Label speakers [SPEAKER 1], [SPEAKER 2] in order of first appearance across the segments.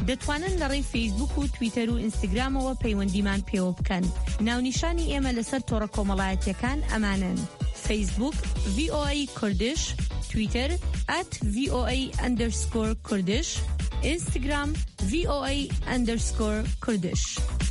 [SPEAKER 1] دەتوانن لەڕێی فیسبوک و تویتەر و ئینستاگرامەوە پەیوەندیمان پێوە بکەن. ناونیشانی ئێمە لەسەر تۆڕە کۆمەڵایەتیەکان ئەمانن: فیسبوک VOA کوردش، تویتر @VOA_کوردش، ئینستاگرام VOA_کوردش.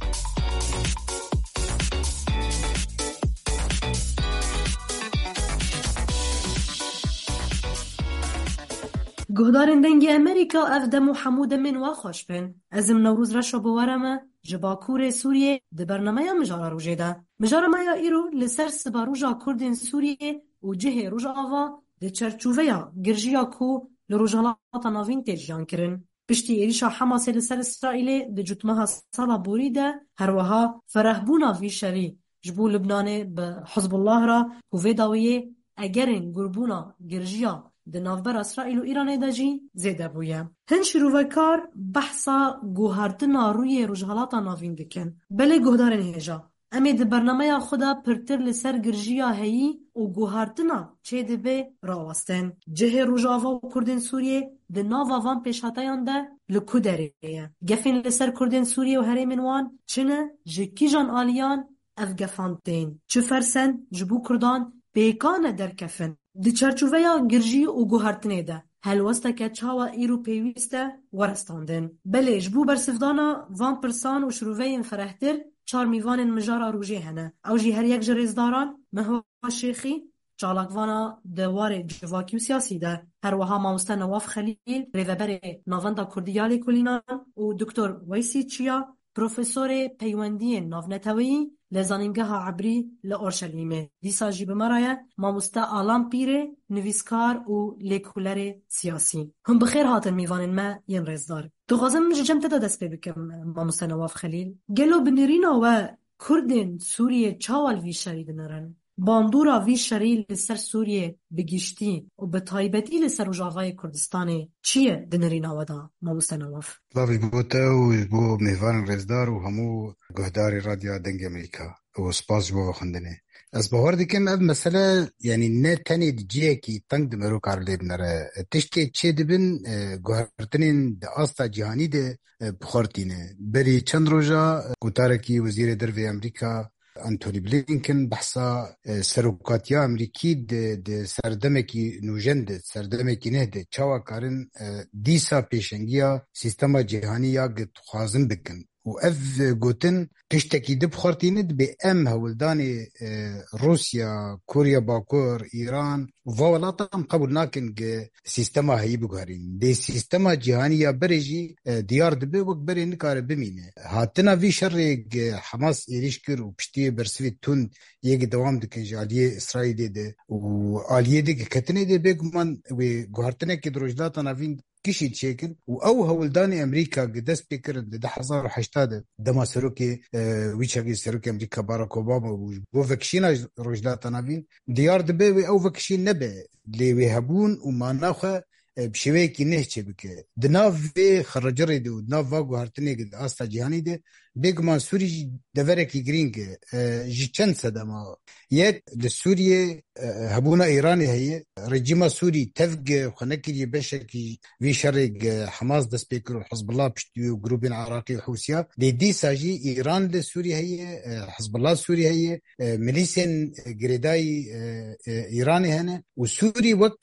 [SPEAKER 2] گهدارن دنگی امریکا اف دمو حمود من و خوش بین. ازم نوروز رشو بوارمه جباکور سوریه ده برنامه مجاره روژه ده. مجاره مایا ایرو لسر سبا روژا کردین سوریه و جه روژا آوا ده چرچووه یا گرژیا کو لروژالات ناوین تیجیان کرن. پشتی ایریشا حماس لسر اسرائیل ده جتمها سالا بوری ده هروها فرهبونا وی شری جبو لبنانه به حزب الله را و داویه اگرین گربونا گرژیا د نافبر اسرائیل و ایران داجی زیده بویه. هن شروع کار بحثا گوهرتنا روی رجحالاتا ناوین دکن. بله گهدارن هیجا. امی د برنامه خدا پرتر لسر گرژیا هایی و گوهرتنا چه دبه راوستن. جه رجاوا و کردن سوریه د ناوان پیشاتایان ده لکو داره. گفین لسر کردن سوریه و هرمن وان چنه جکی جان آلیان اف گفانتین. چه فرسن جبو کردان بیکانه در کفن. دی چرچوویا گرژی و گوهرتنه ده. هلوسته که چاوا ایرو پیوسته ورستاندن. بله جبو برسفدانا وان پرسان و شروعین فرهتر چار میوان مجارا روژه هنه. او جی هر یک جریزداران مهوا شیخی چالاکوانا دوار جواکی و سیاسی ده. هر وها ماموسته نواف خلیل ریوبر ناوندا کردیالی کلینان و دکتر ویسی چیا پروفسور پیوندی ناونتوی لزانینگاه عبری لأورشلیمه. دیسا جی بمرایه ماموسته آلام پیره نویسکار و لیکولر سیاسی. هم بخیر هاتن میوانن ما ین رزدار. تو غازم جم تدا دست پی بکم ماموسته نواف خلیل. گلو بنرینا و کردن سوریه چاوال وی شرید نرن. باندورا وی شریل لسر سوریه بگیشتی و به تایبتی لسر رجاوای کردستان چیه دنرینا ودا ماموسته نواف؟
[SPEAKER 3] لاوی بوتا و بو میوان رزدار و همو گهداری رادیو دنگ امریکا و سپاس بو خندنه. از باور دیکم اب مسئله یعنی نه تنی دیجیه کی تنگ دمرو کار لیب نره تشتی چه دبن گوهرتنین ده آستا جهانی ده بخورتینه بری چند روزا گوتارکی وزیر دروی امریکا انتونی بلینکن بحثا سروکاتیا امریکی ده سردمکی نوجند سردمکی نه ده چاوا کارن دیسا پیشنگیا سیستم جهانی یا گت خوازن بکن و اف گوتن تشتکی دب خورتینه به ام هولدانی روسیا کوریا باکور ایران و ولاتم قبول ناکن که سیستم هایی بگهارین ده سیستم جهانی یا برجی دیار دبه وقت بری نکاره بمینه هاتنا وی شر حماس ایریش کر و پشتی برسوی تون یک دوام دکن جالیه اسرائیل ده و آلیه ده که کتنه ده بگمان و گوهرتنه که دروجداتا نوین کشید شکل و او هولدان امریکا دست بکرد ده 1080 دما سروکی ویچاگی سروکی امریکا باراک اوباما و وکشینا روجداتا نوین دیار دبه و او وکشین نبه لیوی هبون و ماناخه بشوی کی نه چه بکه دناو و خرجره دو دناو و گوهرتنه که آستا جهانی ده بگمان سوری دوره کی گرینگ جی چند صدما یک لسوریه هبونا ایرانی هیه رژیم سوری تفق خنکی بشکی وی شرق حماس دست بکر و حزب الله پشتی و گروبین عراقی و حوثیه دی ساجی ایران لسوری هیه حزب الله سوری هیه ملیسین گریدای ایرانی هنه و سوری وک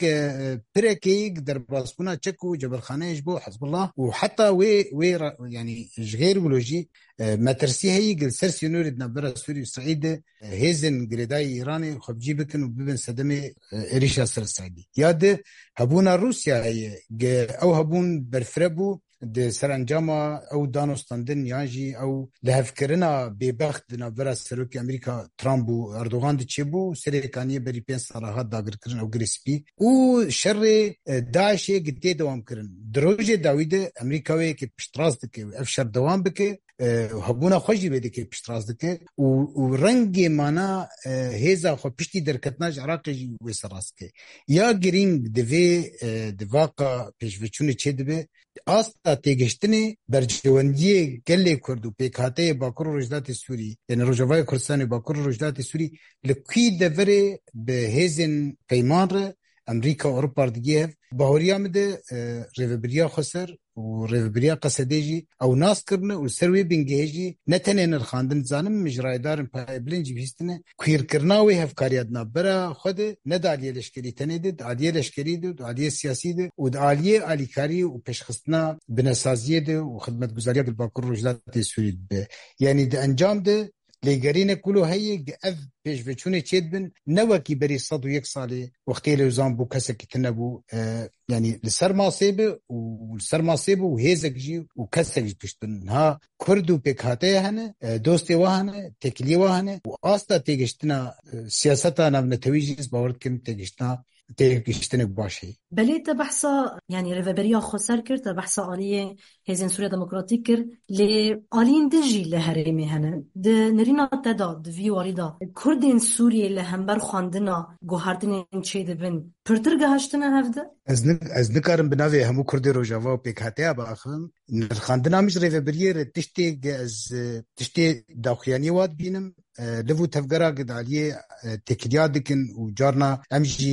[SPEAKER 3] پرکی در باسپونا چکو جبل خانه جبو حزب الله و حتی وی یعنی غیر ولوجی مترسی هی گل سرسی نورد نبرا سوری سعید هیزن گریدای ایرانی خب جی بکن و ببین صدمه ایریشا سر سعیدی یاد هبونا روسیا هی او هبون برفربو ده سرانجاما او دانستاندن یانجی او لهفکرنا ببخت نبرا سروکی امریکا ترامپ و اردوغان ده چه بو سریکانی بری 5 سالها داگر کرن او گریسپی او شر داعش گتی دوام کرن دروج داوید امریکاوی که پشتراز دکه افشار دوام بکه هبونا خوشی بده که پشتراز دکه و رنگ مانا هیزا خو پشتی درکتناج عراقی وسراس که یا گرینگ دوی دواقع پیشوچونه چه دبه آستا تیگشتنی برجواندی گلی کردو پیکاته باکر رجدات سوری یعنی رجوای کردستان باکر رجدات سوری لکی دوره به هیزن پیمان ره امریکا اوروبا دیگه باوریا مده ریوبریا خسر و ریوبریا قصدیجی او ناس کرنه و سروی بنگهجی نتنه نرخاندن زانم مجرایدارن پای بلنجی بیستنه کویر کرناوی هفکاریادنا برا خود ندالیه لشکری تنیده دالیه لشکری ده دالیه سیاسی ده و دالیه آلیکاری و پیشخستنا بنسازیه ده و خدمت گزاریه بالباکر رجلات سوری به یعنی ده انجام ده لێگەرینە کولو هەیە ئەv پێشڤچوونێ چێت بن نەوەکی بەری 101 ساڵێ وەختێ لەوزان بوو کەسێکی تنەبوو ینی لەسەر ماسێ بێ و لەسەر ماسێ بوو و هێزێکژی و کەسێکی پشت بن ها کورد و پێکهاتەیە هەنە دۆستێ وا هەنە تێکلیێ وا هەنە و ئاستا تێگەشتنا سیاسەتا ناونەتەویژیز باوەڕ دکەم تێگەشتنێک باشی
[SPEAKER 2] بەلێتە بەحسا ینی ڕێڤەبەریا خۆسەر کرد تە بەحسا ئالیە هێزên Sûriya Demokratîk kir lê aliyên din jî li herêmê hene di nirîna te da di vî warî da Kurdên Sûriyê li hember xwandina guhartinên çê dibin pirtir gihiştine hev de
[SPEAKER 3] ez nikarim bi navê hemû Kurdê Rojava û pêkhateya biaxivim nirxandina min ji rêveberiyê re tiştê daxuyaniyê wat bînim li vû tevgera gidaliyê têkiliya dikin û carna em jî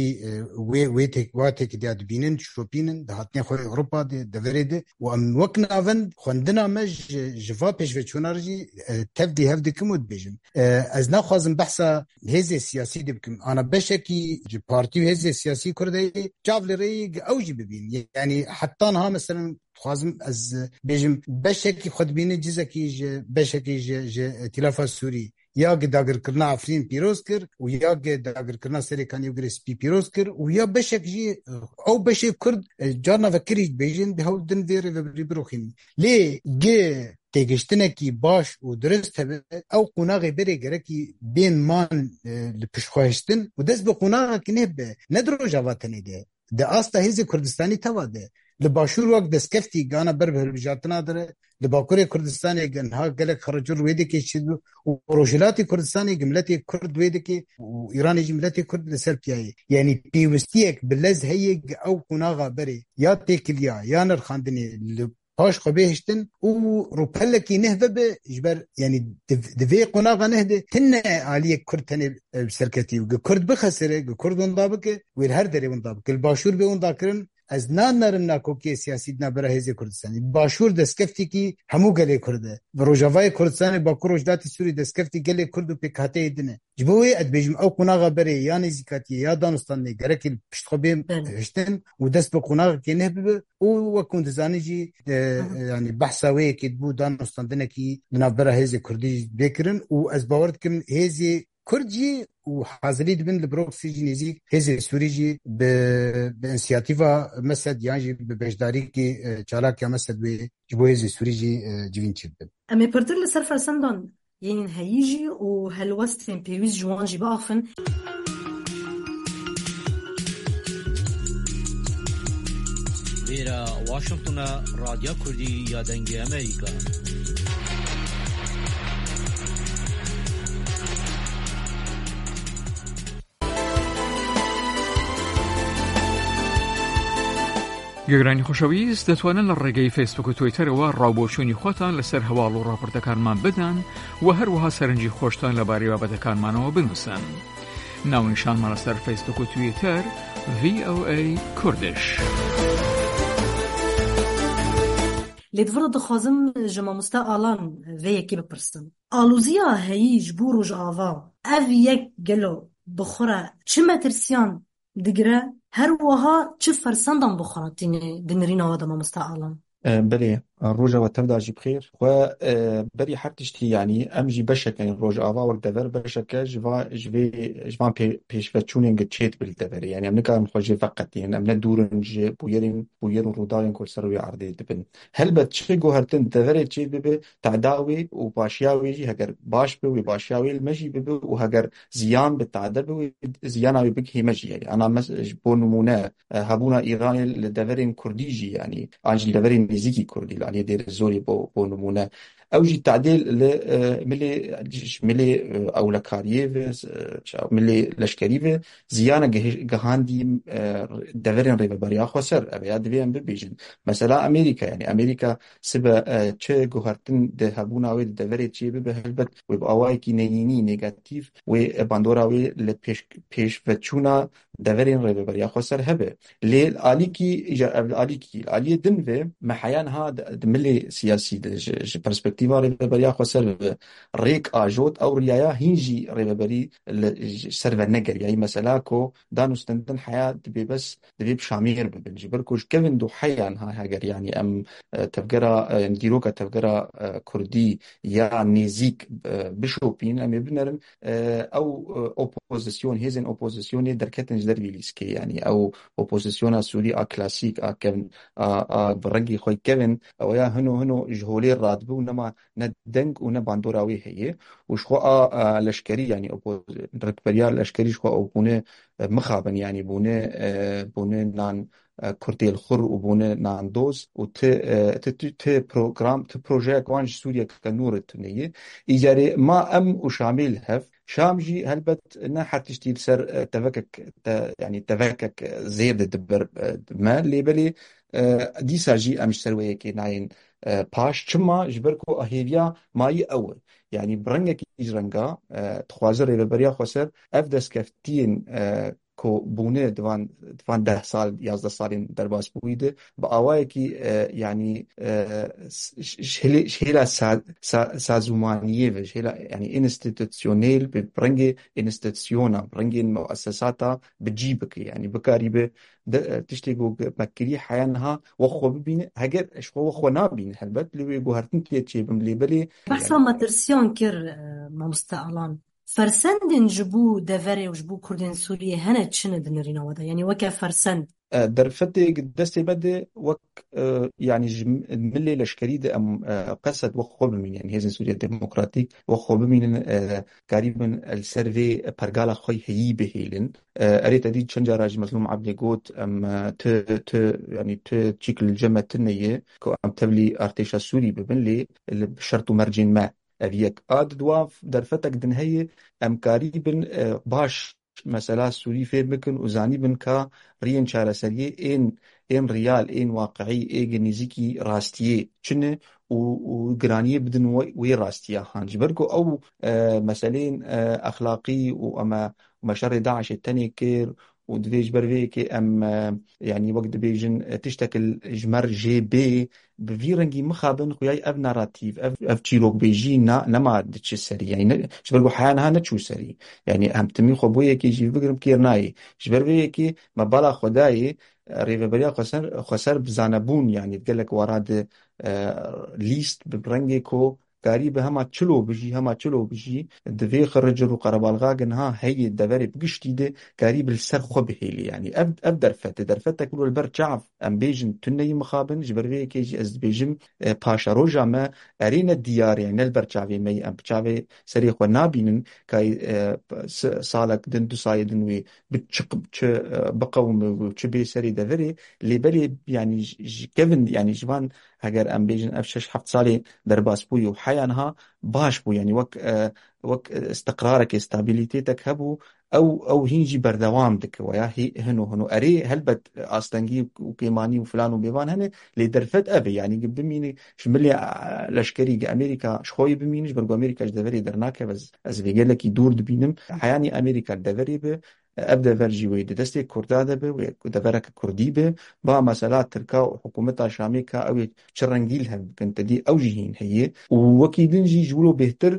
[SPEAKER 3] wê têkiliya dibînin şopînin di hatiyên xwe Ewropa de deverê de û em wek navend xwendina me ji va pêşveçûna re jî tevdî hev dikim û dibêjim ez naxwazim behsa hêzê siyasî de bikim ana beşekî ji partî û hêzê siyasî Kurdeyê cav li rêyê ew jî bibîn yani heta niha mesela xwazim ez bêjim beşekî xwe dibîne cizekî ji beşekî ji Îtîlafa Sûrî یا داگرکرنا افرین پیروز کر و یا داگرکرنا سریکانی و گرسپی پیروز کر و یا بشک جی او بشک کرد جارنا فکری بیجن به هول دن ویره و بروخیم لی گه تگشتنه کی باش و درست هبه او قناغی بره گره کی بین مان لپشخواهشتن و دست به قناغ که نهبه ندرو جواتنه ده ده آستا هیزی کردستانی توا ده لباشور وقت دستکفتی گانا بر بهربجاتنا داره لباکوری کردستانی گنها گلک خرجور ویده که چیدو و روشلاتی کردستانی گملتی کرد ویده که و ایرانی جملتی کرد لسر پیایی یعنی پیوستیک بلز هیگ او قناغا بری یا تیکلیا یا نرخاندنی پاش خبیهشتن و روپلکی نهبه به جبر یعنی دوی قناغا نهده تنه آلیه کرد تنه سرکتی و کرد بخسره کرد اندابکه ویر هر داری اندابکه الباشور به انداکرن از نانرم ناکوکی سیاسی نبره هزی کردستانی باشور دستکفتی کی همو گله کرده و روجاوای کردستان با کروجداتی سوری دستکفتی گله کرد و پکاته ایدنه جبوی ادبیجم او قناغا بره یا نزیکاتی یا دانستان نه گرکی پشتخوبه هشتن و دست به قناغا کی نه به او وکوند زانی جی یعنی بحثاوی کی بو دانستان دنه کی نبره هزی کردی بکرن و از باورد کم هزی کردی و حاضری دبن لبروکسی جی نزیک هزی سوری جی به انسیاتیوا مسد یعنی به بجداری کی چالاک یا مسد به جبو هزی سوری جی جوین چید بن
[SPEAKER 2] اما پرتر لسر فرسندان یعنی هیجی و هلوستین پیویز جوان جی بافن
[SPEAKER 4] ویرا واشنطن رادیو کردی یا دنگ امریکا
[SPEAKER 5] گەگرانی خۆشەویست دەتوانن لە ڕێگەی فیسبوک و تویتەرەوە ڕاوبۆچوونی خۆتان لەسەر هەواڵ و ڕاپۆرتەکانمان بدەن و هەروەها سەرنجی خۆشتان لەبارەی بابەتەکانمانەوە بنووسن. ناونیشانمان لەسەر فیسبوک و تویتەر VOA کوردش.
[SPEAKER 2] لێدڤڕە دەخوازم ji mamoste Alan vê yekê bipirsim. Alûziya heyî ji bo rojava ev yek gelo bixure çi metirsiyan digire her wiha çi fersendan bixure tîne di nirîna we de mamoste Alan?
[SPEAKER 6] بله روجا تبدا جي بخير و بري حرتشتي يعني امجي بشك يعني روج اوا وقت دبر بشك جوان بيشفتشونين تشيت بالدبر يعني ام نكا مخوجي فقط يعني ام ندورن بويرين روداين كل سروي عرضي دبن هل بتشيغو هرتن دبر تشيت بي تعداوي وباشياوي جي هجر باش بي وباشياوي المجي بي وهجر زيان بالتعدل بي زياناوي بك هي مجي يعني انا مس بونمونه هابونا ايراني لدبرين كرديجي يعني انجل دبرين نزيكي كردي يعني دير زوري بو نمونه اوجي تعديل ملي اولكاريف ملي لشكريف زيانه جهاندي دفرين ريبريا خسر ابي ادبيان ببيجن مثلا امريكا يعني امريكا سبا تشي جوهرتن ده هبونا وي دفري تشي بهلبت وباواي كي نيني نيجاتيف وباندوراوي لبيش فتشونا دورين ريبريا خسر هبه لي الاليكي اجا الاليكي الاليه دنفه محيان هذا ملي سياسي برسبكتيفا ريبريا خسر ريك اجوت او ريايا هينجي ريبري سرفا نجر يعني مثلا كو دانو ستندن حياه دبي بس دبي بشامير بنجبركوش كيفن دو حيان هاجر يعني ام تفكرة نديروكا تفكرة كردي يا نيزيك بشوبين ام يبنرن او اوبوزيسيون هيزن اوبوزيسيون دركتن جدر ليسكي يعني او اوبوزيسيون سوري كلاسيك كيفن برنجي خوي كيفن او يا هنو جهولي راتبو نما ندنج ونباندوراوي هي وشخو لشكري يعني ركبريا لشكري شخو او بونه مخابن يعني بونه نان كرتي الخر وبونه نان دوز وت بروجرام بروجي كوانج سوريا كنور التنية إجاري ما وشامل هف شامجي هلبت نحر تشتيل سر يعني تفكك زير دبر ما اللي بلي دي ساجي أمش سرويه كي ناين باش چما جبركو أهيبيا ماي أول يعني برنگك إجرنگا تخوازر ريبريا خسر أفدس كفتين کو بونه دوان 10 سال 11 سالين درباس بويده بآوائكي يعني شهيلا سازومانية وشهيلا يعني انستيتوشنيل برنجي انستيتوشنا برنجي مؤسساتا بتجيبك يعني بكاريبه تشتيقو مكري حيانها وخو ببين هجر اشخو وخو نابين هلبت لو يغهرتن تيتشي بملي بلي
[SPEAKER 2] بحثا ماترسيون كر ما مستقلان فرسندن جبو دفري وجبو كردين سوريا هنا تشند دنرينا ودا يعني وكا فرسند
[SPEAKER 6] درفتي دستي بدي وك يعني ملي لشكريد ام قصد وخوب من يعني هزن سوريا ديمقراطيك وخوب من قريبا السيرفي برغالا خوي هي بهيلن اريد ادي تشنجا راج مظلوم عبد يقوت ام ت يعني تشيك الجمع تنيه كو ام تبلي ارتيشا سوري ببنلي اللي بشرط مرجين ما أبيك دواف درفتك دنهي أم قريبا باش مثلا سوري في بكن وزاني بن كا رين شارع سريه إن ريال إن واقعي إيه نزيكي راستيه شنو وجرانية بدن وي راستيه هانجبركو أو مسألين أخلاقي وأما مشر داعش التاني كير ودفيج برفيكي أم يعني وقت بيجن تشتكل جمر جي بي بفيرنجي مخابن خوياي اف ناراتيف اف تشيلوك بيجي نما دتش سري يعني شبرغو حيانها نتشو سري يعني هم تمي خبويه كي جي فكرم كيرناي شبرغو كي ما بالا خداي ريفبريا خسر بزانبون يعني تقلك وراد ليست ببرنجي كو قريبه هما تشلو بجي دفي خرج رو قربالغا جنها هي الدفري بقشتي ده قريب السر خبهيلي يعني ابدر درفت كل البر شعف ام بيجن تني مخابن جبرفي كيجي از بيجم باشا روجا ما ارينا الديار يعني البر شعفي مي ام بشعفي سريخ ونابين كاي صالك دن دسايدن وي بتشق بقوم وتشبي سري دفري اللي بلي يعني كيفن يعني جوان هجر ام بيجن افشش حفت صالي درباس بوي وحيانها باش بو يعني وك استقرارك استابيليتيتك هبو او هينجي بردوام دك ويا هي هنو اري هلبت استنجي وكيماني وفلان وبيبان هنا اللي درفت ابي يعني بميني شملي لشكري امريكا شخوي بمينش برغو امريكا دفري درناك بس از بيقول لك يدور دبينم حياني امريكا دفري به ابدا فرجي ويد دستي كرداده به ودفرك كردي به با مسالات تركا وحكومتها شاميكا او شرنجيلها كنت دي اوجهين هي وكيدنجي جولو بهتر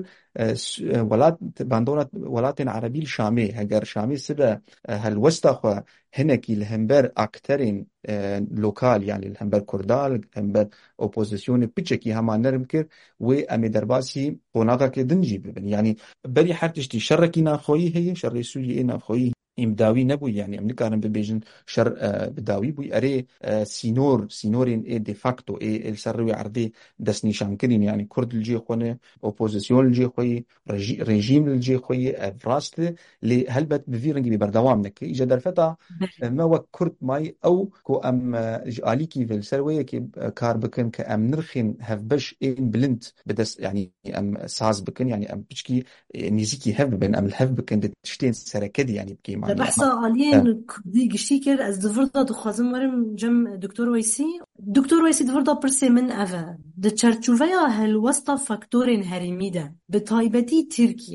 [SPEAKER 6] ولات باندونات ولات عربي الشامي هجر شامي سبا هالوسطة هناك الهمبر أكترين لوكال يعني الهمبر كردال الهمبر أوبوزيسيون بيتشكي هما نرمكر وأمي درباسي قناقا كدنجي ببن يعني بري حرتشتي شركي نافخوي هي شر سوري نافخوي إمداوي نبوي يعني أمريكا بيجن شر بداوي بوي أري سينورين إيه دي فاكتو إيه السروي عردي دسني شانكرين يعني كرد الجي خوانه أوبوزيسيون الجي خوي ريجيم الجي خوي فراست اللي هلبت بفيرنجي ببردوام نك إجا درفتا ما وك كرد ماي أو كو أم آليكي في السروي كي كار بكن كأم نرخين هفبش إن بلنت بدس يعني أم ساز بكن يعني أم بشكي نيزيكي هف بكن أم الهف بكن تشتين سركدي يعني بكي
[SPEAKER 2] بحثا عاليين كردي گشتيكر از دفردا دخوازم ورم جم دكتور ويسي دفردا برسي من أفا ده چرچوفيا هالوسطة فاكتورين هرمي ده بطايبتي تركيا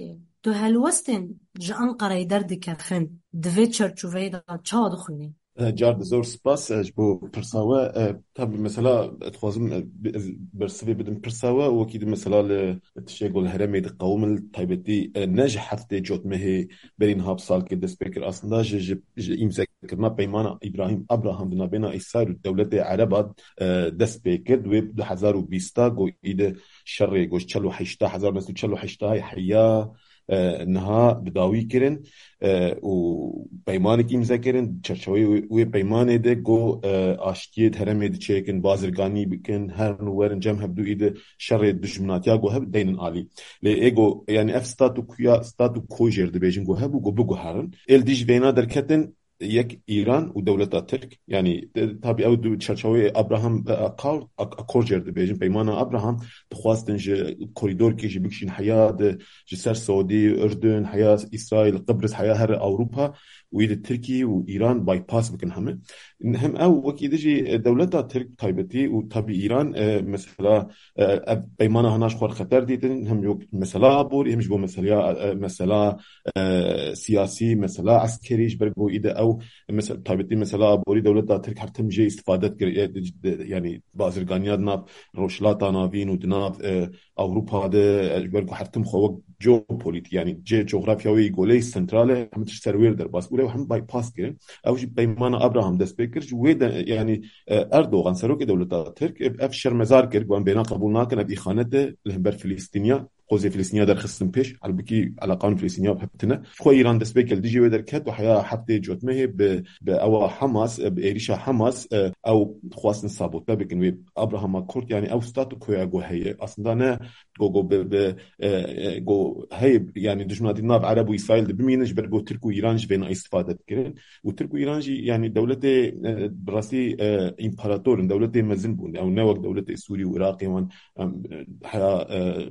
[SPEAKER 2] تو هلوستن جا أنقرة درد كفن دوی چرچوه دا چا دخونی؟
[SPEAKER 7] جارد زور سپاس بو برساوة طب مثلا اتخوازم برسوي بدم برساوة وكيد مثلا تشيقول هرمي دي قوم الطيبتي نجح حفتي جوت مهي برين هاب سال كده سبيكر أصلا جي إمزاكرنا بيمانا إبراهيم أبراهام دنا بينا إسرائيل دولة عربات ده سبيكر دويب 2020 قو إيده شري قوش تشلو حيشتا 1950 هاي حيا انها بداوی کرن و پیمانی که امضا کرن چرچوی و پیمانی ده گو آشتیت هرمی ده چیکن بازرگانی بکن هر نورن جمع هبدو ایده شر دشمناتیا گو هب دینن عالی لی ایگو یعنی اف ستاتو کوجر ده بیجن گو هبو گو بگو هرن ال دیج بینا در کتن یک ایران و دولت ترک یعنی تابع او دو چرچوی ابراهام اکورجر ده بیجن پیمانا ابراهام تخواستن ج کوریدور کی ج بکشین حیات ج سر سعودی اردن حیات اسرائیل قبرص حیات هر اوروبا ويد تركي وإيران باي باس بكن هم أو وكيد جي دولتها ترك تايبتي وتابي إيران مثلا بيمانة هناش خور خطر ديتن هم يوك مثلا بور همش بو مثلا سياسي مثلا عسكري جبرجو إذا أو مثلا تايبتي مثلا بوري دولتها ترك هرتم جي استفادة يعني بازرگانيات ناف روشلاتا نافين ودناف أوروبا ده جبرجو هرتم خوك جو بوليت يعني جي جغرافياوي جولي سنترالة هم تشتروير در باس هم باي باس كرين او جي بيمانا ابراهام دسبيكر ويدا يعني اردوغان سروك دولة ترك افشر مزار كرك وان بينا قبولنا كان ابي خانته لهبر فلسطينيا قوزي فلسطينيا در خصم بيش على بكي على قانون فلسطينيا بحبتنا شو ايران دسبيكر دي جي ودر كات وحياه حفتي جوت مه او حماس بإيريشا حماس او خواستن سابوت بكن وي ابراهام كورت يعني او ستاتو كويا جو هي اصلا انا جو هي يعني دجمنات الناب عرب وإسرائيل بمينش برجو ترك وإيران بين استفادة كرين وترك وإيران يعني دولة براسي إمبراطور دولة مزنبون أو نوع دولة سوري وعراقي وان حياة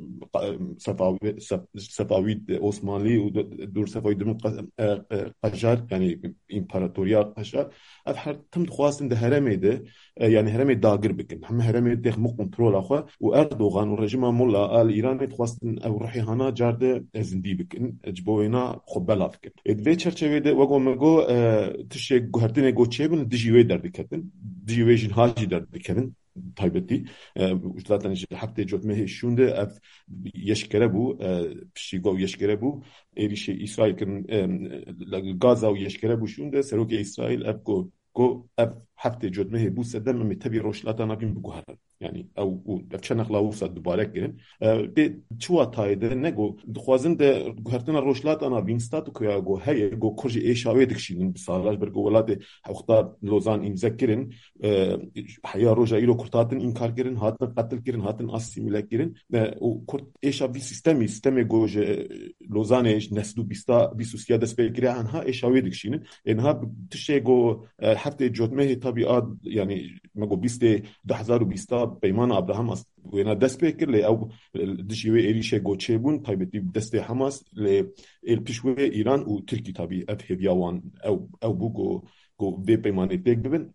[SPEAKER 7] صفويد عثماني ودور صفويد دم قجار يعني إمبراطورية قجار أفحر تم خواستن ده هرمي ده يعني هرمي داغر بكن هم هرمي ده مو كنترول أخوه وأردوغان والرجيم مولا الإيراني خواستن أو روحي هنا جارده زندي بكن جبوينا خبلا فكن ادوي چرچوي ده وگو مگو تشي گهرتنه گو چيبن دجيوي در دكتن دجيويجن هاجي در دكتن تايبتي وثلاثه حتى جوت مه شونده اف يشكره بو بشيغو يشكره بو ايشي اسرائيل كن غازا ويشكره بو شونده سروك اسرائيل اف go هفته جد مه بو سدم متبي روشلاتا نبیم بگوهر يعني او بچن خلاو صد دوباره گرن ده چوا تایده نگو خوازن ده گهرتن روشلاتا نبیم ستاتو که گو هی گو کورج ایشاوی دکشین بسالاش برگو ولات حقوق لوزان امزکرن حیا روجا ایرو کرتاتن انکار گرن هاتن قتل گرن هاتن اسیمیله گرن او کرت ایشاوی سیستمی گوج لوزانش نسدو بیستا سیاده سپیگری انها ایشاوی دکشین انها تشه گو هفته جد مه طبيعات يعني ما جو 2020 بيمان ابراهام وينا دسبيكر لي او دشيوي ايريشه غوتشيبون طيبتي دستي حماس ل البشوي ايران وتركي طبي افهبياوان او بوغو جو في بيماني تك ببن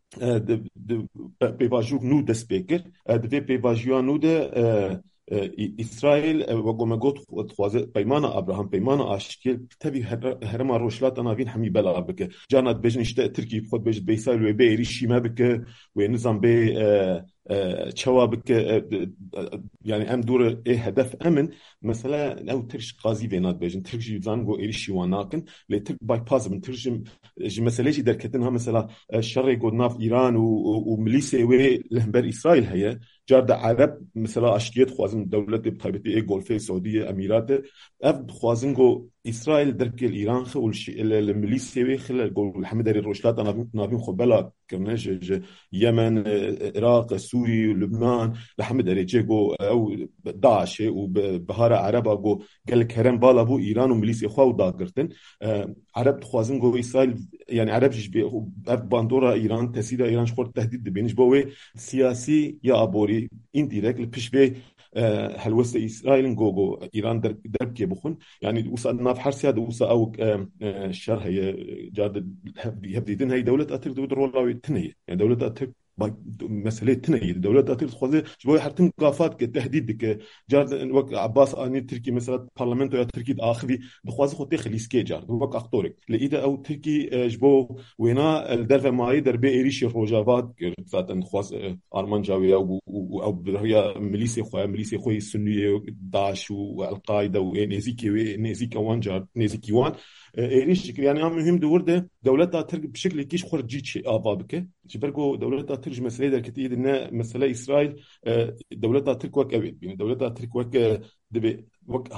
[SPEAKER 7] بيفاجوك نو دسبيكر في بيفاجيو نو ده إسرائيل وقوم قط خوازه بيمانة أبراهام بيمانة أشكال تبي هرما روشلات أنا فين حمي بلا بك جانت بيجن إشتاء تركي بخد بيجن بيسائل وبيري شيما بك ونظام بي شوابك يعني أم دور إيه هدف أمن مثلا أو ترش قاضي بينات بيجن ترش يزانجو إيريشي وناكن لترك باي باس من ترش مثلا شيء دركتنها مثلا الشر يقول ناف إيران ومليسي ولهبر إسرائيل هي جارد عرب مثلا أشكيت خوازن دولة بطيبتي إيه غولفي سعودية أميرات أف خوازنجو إسرائيل درك الإيران خو المليسي وخل قول الحمد لله روشلات أنا نابين خبلا كرناج يمن العراق سوري لبنان الحمد لله جيجو أو داعش وبهار عرب أو قال كرم بالا بو إيران ومليسي خو داقرتن عرب خوازن جو إسرائيل يعني عرب جب باندورا إيران تسيد إيران شخور تهديد بينش بوه سياسي يا أبوري إنديركت لبشبه هلوسة إسرائيل جو إيران درب كي بخون يعني وصل ناف حرسيا وصل أو الشر هي جاد هبديدن هي دولة أترك دولة رولاوي تنهي يعني دولة أترك مسألة تناية دولة ترك خوازه جبوي حرتم قافات كتهديد دك جار وقت عباس آني تركي مثلا برلمان يا تركي آخذي بخوازه خوتي خليسكي جار وقت أخطورك لإذا أو تركي جبو وينا الدرب ماي دربي إيريش الروجافات كرتفات خواز أرمان جاوية أو برهيا ميليسي خوي السنية داعش والقاعدة ونيزيكي وان جار نيزيكي وان إيريش يعني مهم دورده دولتها ترك بشكل كيش خرجت شيء آبابك جبرجو دولتها ترج مسألة در كتير إن مسألة إسرائيل دولتها ترك وك أبد يعني دولتها ترك وك دب وك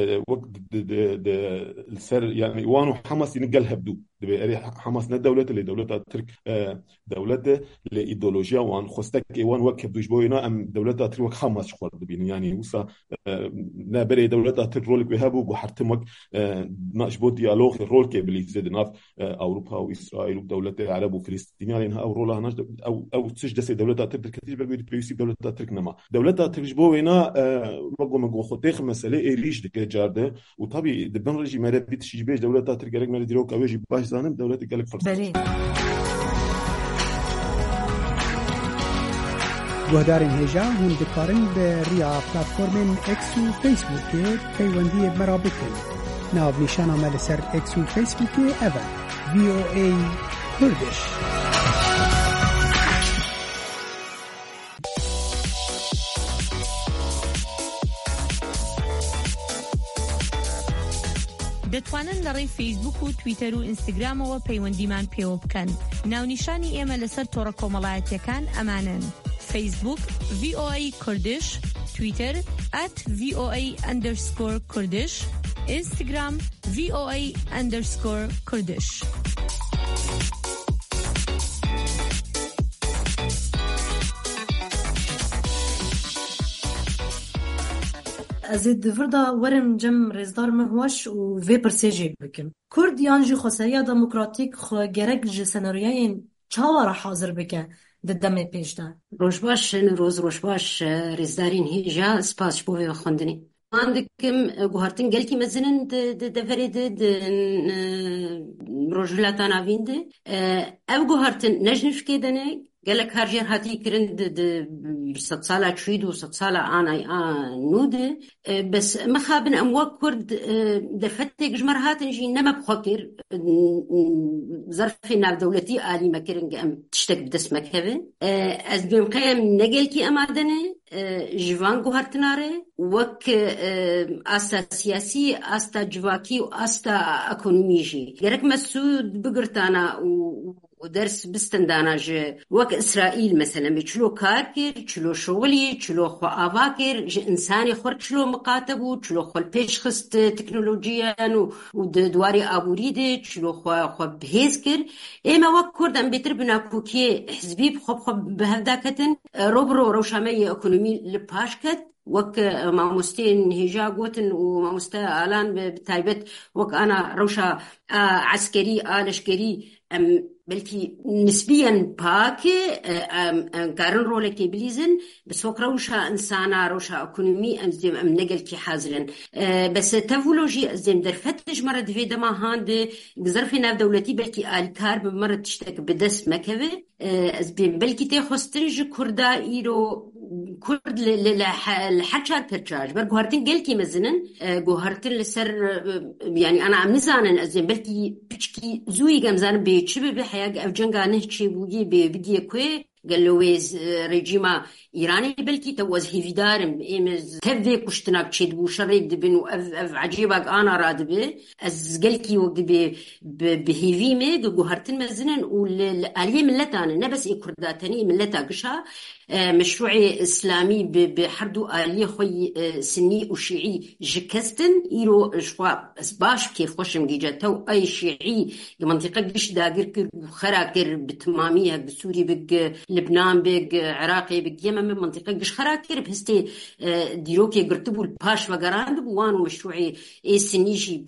[SPEAKER 7] السر يعني وانو حماس ينقل هبدو دب حماس ندولة اللي دولتها ترك دولته لإيديولوجيا وان خستك وان وك هبدوش بوينا أم دولتها ترك وك حماس شخور دبين يعني وسا نبرة دولتها ترك رولك بهبو بحرتمك ناشبو ديالوج الرول كبلي زد ناف أوروبا وإسرائيل ودولة العرب وفلسطين يعني إنها أورولها ناش أو تسجد دولتها ترك كتير بقول بيوسي دولتها ترك نما دولتها ترك بوينا رقم خطيخ مسألة إيريش دك جارده وطبي دبن رجي مرة بيتش يجيبش دولتها ترك عليك مرة ديروك أوجي باش زانم دولتها قالك فرصة
[SPEAKER 8] گهدارین هێژا هون دکارن بە ڕیا پلاتفۆرمên X و فیسبووکê پەیوەندیە بەرا بکەن. ناونیشانەمە لەسەر X و فیسبووکê ev e VOA Kurdish.
[SPEAKER 1] دەتوانن لە ڕێی فیسبوک و تویتەر و ئینستاگرامەوە پەیوەندیمان پێوە بکەن. ناونیشانی ئێمە لەسەر تۆڕە کۆمەڵایەتیەکان ئەمانن: فیسبوک VOA Kurdish، تویتر @VOA_Kurdish، ئینستاگرام VOA_Kurdish.
[SPEAKER 2] ازید دفردا ورم جم رزدار مهوش و وی پرسیجی بکن. کرد یان جی خسریا دموکراتیک خو گرک جی سناریوین چاوارا حاضر بکن ددم پیش ده.
[SPEAKER 9] روش باش رزدارین هیجا سپاس بوی خوندنی. عندكم جوهرتين قلتي مزنن دفريد رجلاتنا فيند او جوهرتين نجنش كيدنه قالك هرجر هاتي كرند بست صالة تشيد وست صالة أنا نود بس مخابن أمواك كرد دفتك جمرهات نجي نما بخاطر ظرفي ناف دولتي آلي مكرنج أم تشتك بدس مكهبة أزبيم قيم نقلكي أمادنه جوان جوهرتناره وك أستا سياسي أستا جواكي وأستا أكونوميجي جرك مسود بقرتانا ودرس بستندانا جه وك إسرائيل مثلا بيشلو كاركر شلو شغلي شلو خو أفاكر جه إنساني خور شلو مقاتبو شلو خو البيش خست تكنولوجيا ودواري أبوريده شلو خو بهيزكر إما وك كردن بيتربنا كوكي حزبي بخب بهذاكتن روبرو روشامية أكونومي لباشكت وك ماموستين هجا قوتن وماموستا آلان بتايبت وك أنا روشا عسكري آلشكري بلكي نسبيا باكي كارن رولكي بليزن بس وك روشا إنسانا روشا أكونومي أم نقل كي حازلن بس تفولوجي أزيم درفتش مرة دفيدا ما هاند قزرفي ناف دولتي بلكي آلكار بمرة تشتك بدس مكوي أزبين بلكي تيخستنج كردا إيرو كرد لحشار ترجاج بر جوهرتين قلتي مزنن جوهرتين لسر يعني أنا عم نزانن أزين بلكي بيشكي زوي جمزان بيتشبه بحياة أو جنگا نهشي بوجي بديه كوي قالويز رجيما إيراني بلكي توز هيفيدارم إيمز تبدي كشتناك تشيد بوشريد بنو أف عجيبك أنا رادبه أز قلكي وقبي بهيفيمي جوهرتين مزنن والآلية ملتان نبس إكرداتني ملتا قشا مشروعي إسلامي بحردو آلية خوي سني وشيعي جكستن إيرو شوا أسباش كيف خوشم جيجاتو أي شيعي منطقة قش داقر كر خراكر بتمامية بسوري بق لبنان بق عراقي بق يمن من منطقة قش خراكر بهستي ديروكي قرتبو الباش وقراند بوانو مشروعي إيه سنيجي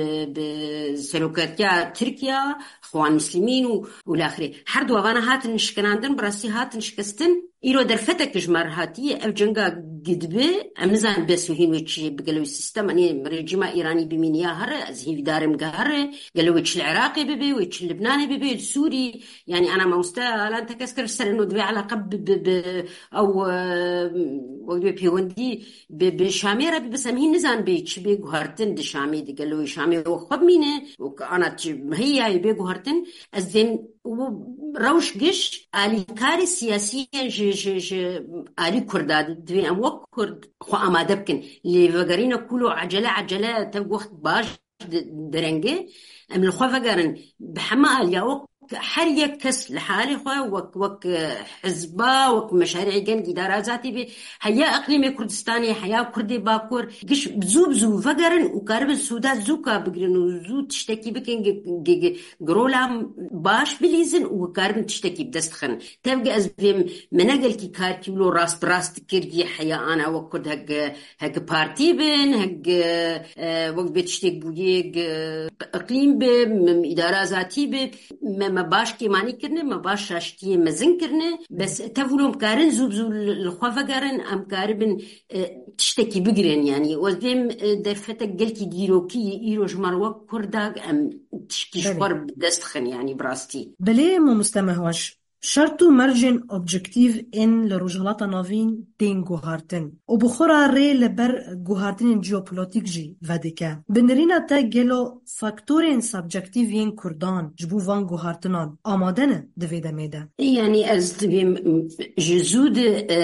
[SPEAKER 9] بسلوكاتيا تركيا خوان مسلمين والآخرين حردو أغانا هاتن شكناندن براسي هاتن شكستن إيرو درفتك جمار هاتي أو جنگا قدبه أمنزان بسوهين ويتشي بقلو السيستم أني رجيما إيراني بمينيا هره أزهي دارم قهره قلو ويتش العراقي ببي ويتش اللبناني ببي السوري يعني أنا ما لان تكسكر السر إنه دبي علاقة أو وقت بيوندي بشاميرة بسمهين نزان بيتش بيقو هارتن دي شامي دي قلو شامي وخب مينه وأنا هي بيقو هارتن أزين روش قش آلي كاري سياسيا آلي كرداد دوي أم وقت كرد خو أماده بكن اللي فقرين كله عجلة تبقى وقت باش درنجي أم الخوا فقرن بحما آليا وقت هر یک کس لحالی خواه وک حزبا وک مشاريع جن إدارة ذاتي بي هيا أقليم كردستاني هيا كردي باكور قش بزو فقرن وكاربن سودا زوكا بقرن وزو تشتكي بكن قرولا باش بليزن وكاربن تشتكي بدستخن تبقى أزبيم مناقل كي كاركيولو راست كيرجي هيا أنا وكرد هك بارتي بن هك وقت بتشتك بويق أقليم بي إدارة ذاتي بي ما باش كيماني كرنه ما باش شاشتي مزن كرنه بس تفولم كارن زوبزو الخوافه كارن ام كاربن تشتكي بقرن يعني وزدم درفتك قلتي جيروكي ايروج مروك كرداك ام تشكي شبر بدستخن يعني براستي
[SPEAKER 2] بلي مو مستمعوش شرطو مرجن اوبجكتيف ان لروجهلاتا نافين تين جوهارتن وبخورا ري لبر جوهارتن جيوبوليتيك جي فاديكا بنرينا تا جلو فاكتورين سبجكتيفين كردان جبو فان جوهارتنان آمادنه دويدا ميدا
[SPEAKER 9] يعني از جزود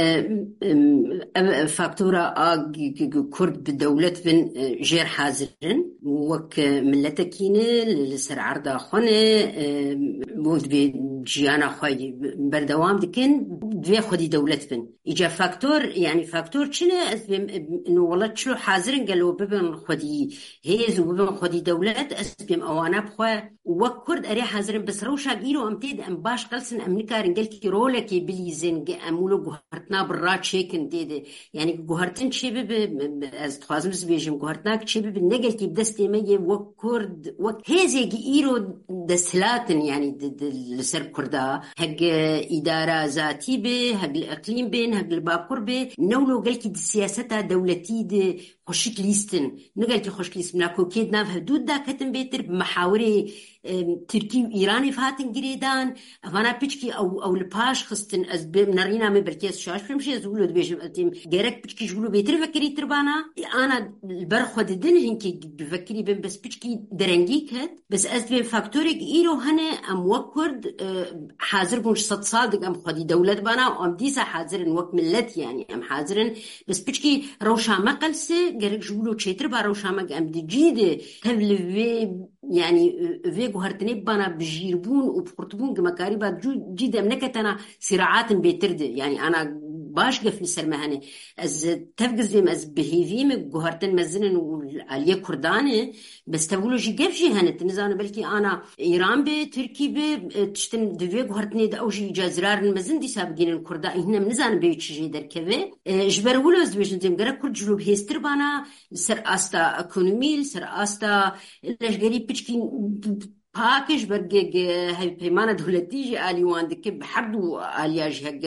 [SPEAKER 9] فاكتورا كرد بدولة بن جير حاضرن وك ملتكينه لسر عرضا خونه بود بجيانا خواهي بردوام دكين دوی خودی دولت بن ایجا فاکتور يعني فاکتور چنه انه والله تشلو حاضرن قالوا ببن خودی هيز وببن خودی دولت اسبيم اوانا بخوا وكرد اري حاضرن بس روشا غيرو امتيد ام باش قلسن ام نكارن قلت رولكي بليزن امولو غهرتنا برات شيكن ديده يعني غهرتن شباب از خوازم بيجم غهرتناك شباب نقلتي بدستي مي وكرد وهيزي غيرو دسلاتن يعني لسر كردا هق إدارة ذاتي به هق الإقليم بين هق الباكور به نولو قلتي دي سياسة دولتي دي خوشك ليستن نقلتي خوشك ليستن ناكو كيد ناف حدود دا كتن بيتر بمحاوري تركي وإيراني فاتن قريدان أفانا بيشكي أو الباش خستن أز بنرينا من بركيز شاش بمشي أزولو دبيشم أتيم جارك بيشكي جولو بيتر فكري تربانا أنا البرخو ددن هنكي بفكري بم بس بيشكي درنجي كد بس أز بين فاكتوريك إيرو هنا أم وكرد حاضر بونش صد صادق أم خدي دولة بانا وأم ديسا حاضرن وك ملت يعني أم حاضرن بس بيشكي روشا مقلسة جارك جولو تشيتر با روشا مق أم دي جيدة تبلي يعني في جوهرتني بنا بجيربون وبخرطبون كمكاري بعد جدا منكتنا صراعات بيترد يعني أنا باش قفل سرمهني از تفجز لي از بهيفيم جوهرتن مزنن والعليا كردانه بس تقولوا جي قفشي هنت نزانه بلكي أنا إيران بتركي بتشتن دوي جوهرتني دا أو جي جزرار مزن دي سابقين الكرداء هنا نزانه بيتشجي در كذا جبرولو از بيجن زم جرا كرد جلوب هيستر بنا سر أستا إقتصادي سر أستا لشجري بتشكي باكش برجع هاي بيمانة دولتي جي آليوان دك بحردو آلياج هج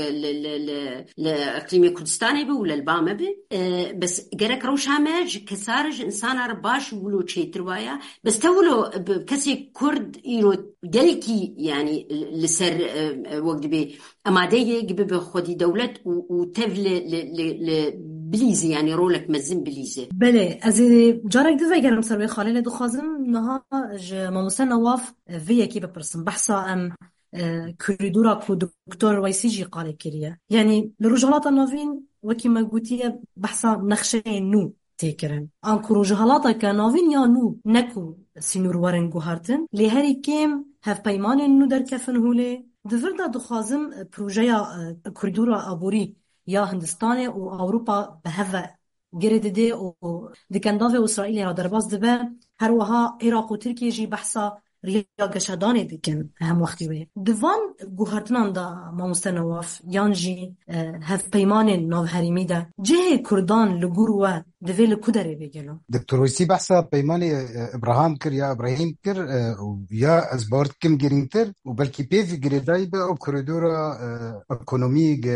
[SPEAKER 9] لإقليم كردستاني بي ولا البامة بي بس جرك روش هماج كسارج إنسان عرباش ولو شيء تروايا بس تولو كسي كرد إيرو جلكي يعني لسر وقت بي أمادية جب بخدي دولت وتفل بليزي يعني رولك مزن بليزي
[SPEAKER 2] بله از جارك دو وگرم سر به خاله دو خازم نها ماموسا نواف وی کی بپرسم بحثا ام كوريدورا كو دكتور ويسيجي قال كريا يعني لرجالات النوفين وكي ما قلتي بحثا نخشين نو تيكرن ان كروجهالاتا كنوفين يا نو نكو سينور ورن جوهرتن لهري كيم هف بيمان نو در كفن هولي دفردا دخازم بروجيا كوريدورا ابوري يا هندستان و أوروبا بهذا جرد دي و دكندافي وإسرائيل را درباز دبا هروها عراق و تركيا جي بحثا ريا قشاداني دكن أهم وقتي بيه دوان جوهرتنان دا ما مستنواف يانجي هف بيمان ناف هريمي دا جه كردان لغوروا دوی لکودره بگلو
[SPEAKER 3] دکتور ویسی بحثا پیمان ابراهام کر یا ابراهیم کر یا از بارد کم گرینتر و بلکی پیف گریدای به او کوریدورا اکونومی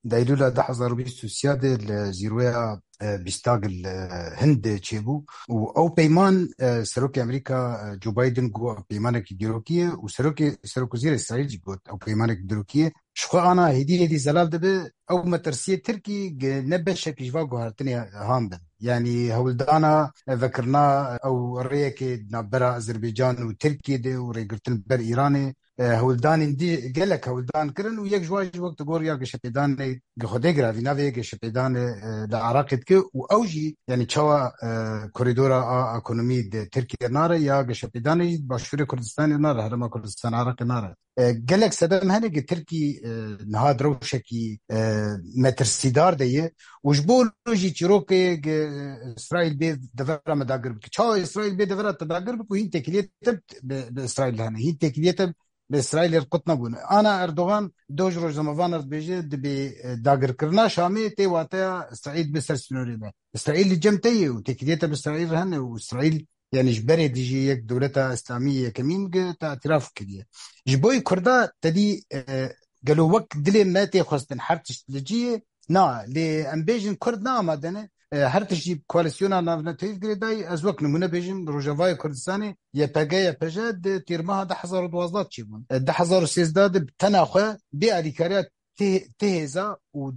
[SPEAKER 3] دايلولا 2023 الزيرويا بيستاقل هند تشيبو او بيمان سروكي امريكا جو بايدن جو بيمانك ديروكيه وسروكي وزير اسرائيل جوت او بيمانك ديروكيه شخو انا هدي زلال دبه او مترسيه تركي نبشك جوا غارتني هامبن يعني هولدانا ذكرنا او ريك نبرا اذربيجان وتركيا دي وريغرتن بر ايراني هولدان دي قالك هولدان كرن ويك جواج وقت غور يا شبيدان خدي غرافي نافي شبيدان لعراقت كي واوجي يعني تشوا كوريدورا ايكونومي تركيا نار يا شبيدان باشور كردستان نار هرم كردستان عراق نار قالك سبب هني تركي نهاد روشكي مترسيدار دي وجبول جي تشروكي اسرائيل بي دفرا مداغر تشوا اسرائيل بي دفرا تداغر وهي تكليت باسرائيل هنا هي تكليت بإسرائيل القطنا بون أنا أردوغان دوج روز زمانات بيجي دبي داغر كرنا شامي تي واتا إسرائيل بسر سنوري به إسرائيل جمتي وتكديته بإسرائيل هن وإسرائيل يعني جبري ديجي يك دولة إسلامية كمين تعتراف كديه جبوي كردا تدي قالوا وقت دلي ما تخصن حرتش لجيه نا لأمبيجن كردنا ما دنا هر تجيب كواليسيونا نافنتيف غريداي از وقت نمونه بيجن روجافاي كردستاني يا بجد تيرمها 2012 تشيبون 2013 بتناخه بأليكاريات تهزا و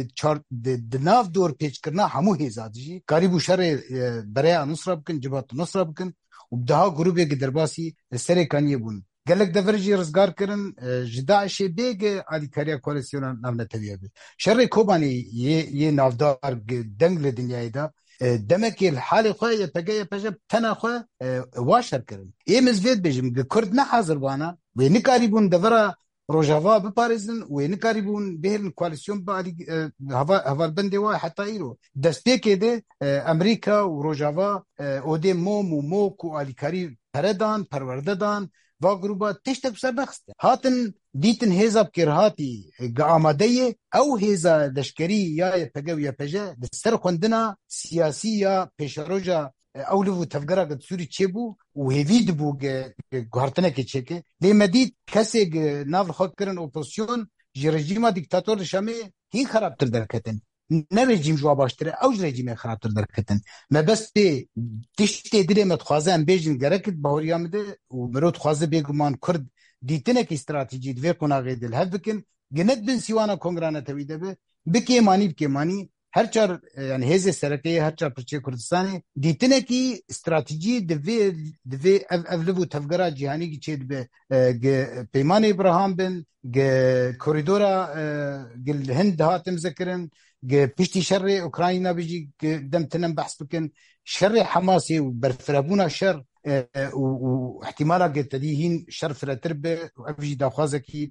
[SPEAKER 3] د ناف دور پیچ کرنا همو هزا دي قریبو شر بریا نصر بکن جبهت نصر بکن وبدها جروب یک درباسی سری کانیه بون قالك دفرجي رزقار كرن جداعش بيج على كاريا كواليسيون نامنا تبيه شر كوباني ي نافدار دنگل دنيا دا دمك الحالي خويا بجا تنا خويا واشر كرن اي مزفيد بيجم كردنا حاضر وانا وينكاريبون دفرا روجافا بباريزن وينكاريبون بهن كواليسيون بعد هوا البندي واحد حتى ايرو دستيك ده امريكا وروجافا اودي موم وموكو على كاري پردان پرورددان و گروبا تشتک بسر نخسته هاتن دیتن هزا بکرهاتی آماده او هزا لشکری یا پگو یا پجه سر خوندنا سیاسی یا پیشروجا اولو تفگرا قد سوری چه بو و هیوید بو گوهرتنه که چه که لیمه دید کسی ناول خود کرن اپوزیسیون جی رژیما دیکتاتور شامه هی خرابتر درکتن نه رژیم جوا باشتره او رژیم خرابتر درکتن ما بس به تشتی دلی متخوازه ام بیجن گرکت باوریا مده و مرود خوازه بیگمان کرد دیتنه که استراتیجی دوی قناغه دل هف بکن گنت بن سیوانا کنگرانه تویده به بکی مانی هر چار يعني هذه السركية هر چار پرچه كردستاني ديتنا کی استراتيجي دوی افلو تفگرا جهاني کی چید به پیمان ابراهام بن كوريدورا الهند هاتم ذكرن بيشتي شر اوكرانيا بيجي دم تنم بحث بكن شر حماسي وبرفرابونا شر واحتمالا قد تديهين شر فراتربه وابجي داخوازكي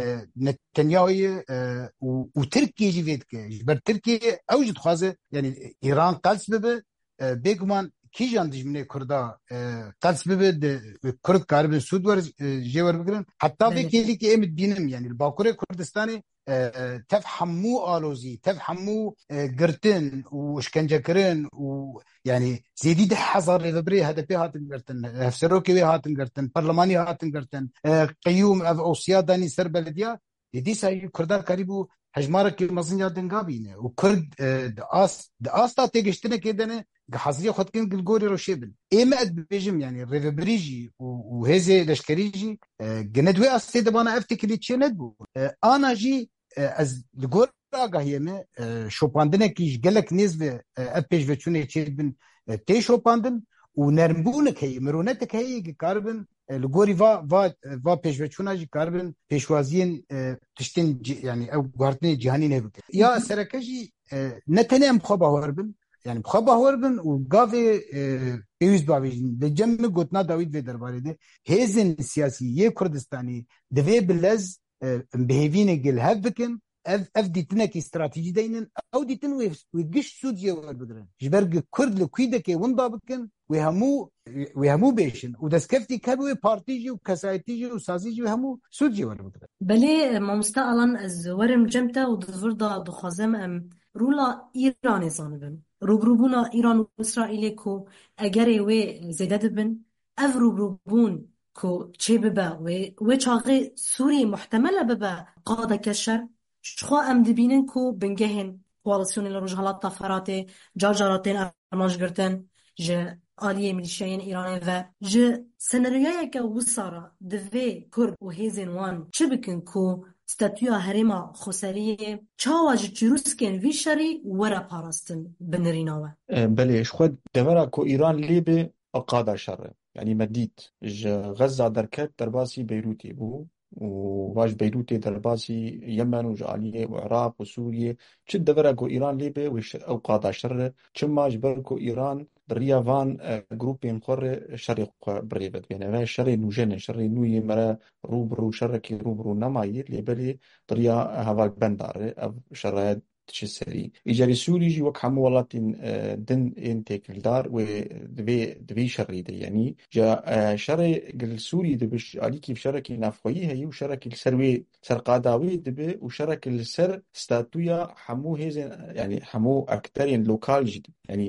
[SPEAKER 3] نتنياهي وتركيا جيفيتك جبر تركيا اوجد خوازه يعني ايران قلس ببه بيگمان کی جان دجمنه کردا قلس ببه کرد کاربن سود ور جور بگرن حتى في كيلي كي امد بينم يعني الباكوره كردستاني تفهمو آلوزي تفهمو قرتن وشكنجكرن ويعني زيدي ده حزار ريفبري هذا بي هاتن قرتن هفسروكي بي هاتن قرتن برلماني هاتن قرتن قيوم او سياداني سر بلديا يدي ساي كردا قريبو هجمارك مزنجا دنگابينه وكرد داستا تيجشتنه كدنه حظيه خد كن الجوري روشيبن ايما بيجم يعني ريفبريجي وهذه لشكريجي جندوي استيد بانا افتكري تشند انا جي از الجور راغيمه شوباندنه كيش قالك نسبه ابيج وتشوني تشيبن تي شوباندن ونرمبونك هي مرونتك هي كاربن الجوري va پیشوچونا جی کاربن پیشوازین تشتین يعني او غارتني جهاني نه بك يا سرکجی نتنه مخبا هربن يعني مخبا هربن وقافي بيوز باويجن بجمع قطنا داويد في درباري ده هزن سياسي كردستاني دوي بلز بهيفين قل هفكن اف ديتنا كي استراتيجي دينن او ديتن ويقش سودية وردرن جبرق كرد لكويدة كي ونضا بكن وهمو بيشن ودسكفتي كبوي بارتيجي وكسايتيجي وسازيجي وهمو سودية وردرن
[SPEAKER 2] بلي ما مستقلا از ورم جمتا ودفردا دخوازم ام رولا ایرانی زانبن روبروبونا ایران و اسرائیل کو اگر وی زیده بن اف روبروبون کو چه ببا و چاقی سوری محتمل ببا قاده کشر شخوا ام دبینن کو بنگهن کوالسیون لروجهالات فراتي جارجاراتين ارماج گرتن ج آلیه ملیشیان ایران و ج سناریویی که وسارا دوی کرد و هیزن وان چه بکن کو ستاتویا هرما خسریه چاواج چیروسکن وی شری ورا پاراستن بنریناوه
[SPEAKER 6] بله خود دورا کو ایران لیبه اقادا شر يعني مديد غزة دركت درباسي بيروتي بو وواج بيروتي درباسي يمن وجالية وعراق وسوريا شد دورا إيران ليبي وش أوقات شر كما جبركو إيران دريا فان جروبين قر شرق بريبت يعني ما شر نوجن شر نوي مرا روبرو شركي روبرو نماير ليبلي دريا هذا بندار شر تشسري إجاري سوري جي وك حمو ولاتين دن انتك الدار و دبي شريدة يعني جا شري قل سوري دبش علي كيف شركي نافقوي هي وشركي السروي سرقاداوي دبي وشركي السر ستاتويا حمو هيزن يعني حمو أكترين لوكال جد يعني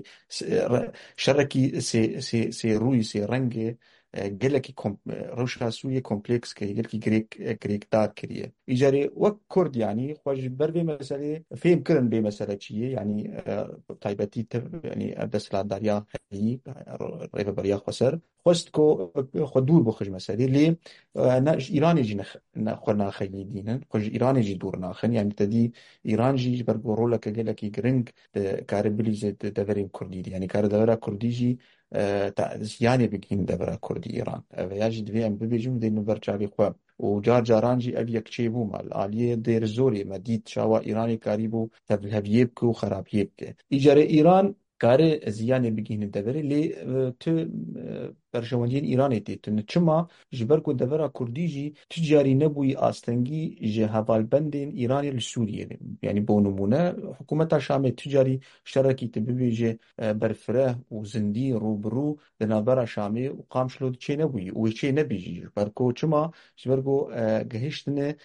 [SPEAKER 6] شركي سي روي سي رنجي قالك روشها سوريا كومبلكس كي قالك جريك دار كريه إجاري وك كرد يعني خواج بربي مسألة فهم كرن بمسألة شيء يعني طيبتي يعني أبدس لا داريا هي ريفا بريا خسر خستكو خدور بخج مسألة ليه ناش إيران يجي نخورنا خيلي دينا خج إيران يجي دور ناخن يعني تدي إيران جي بربو رولا كجالك جرينج كاربليز دفرين كردي يعني كاردفرا كردي جي يعني بجين دبرة كردي إيران فياجد في أم بيجون دين برجالي خواب وجار جارانجي أبي يكشيبو مال آلية دير زوري مديد شاوا إيراني كاريبو تبلهب يبكو خراب يبكي إجارة إيران كاره زيانه بگین دبره لی تو برشوندین ایرانی تی تو نچما جبر کو دبره کردی جی تجاری نبوی آستنگی جهوال بندین ایرانی لسوریه يعني بونمونه حكومة شام تجاري شركي تبيجي برفره وزندي روبرو لنابرا شامي وقام شلو تشي نبوي وشي نبيجي بركو چما جبركو جهشتنا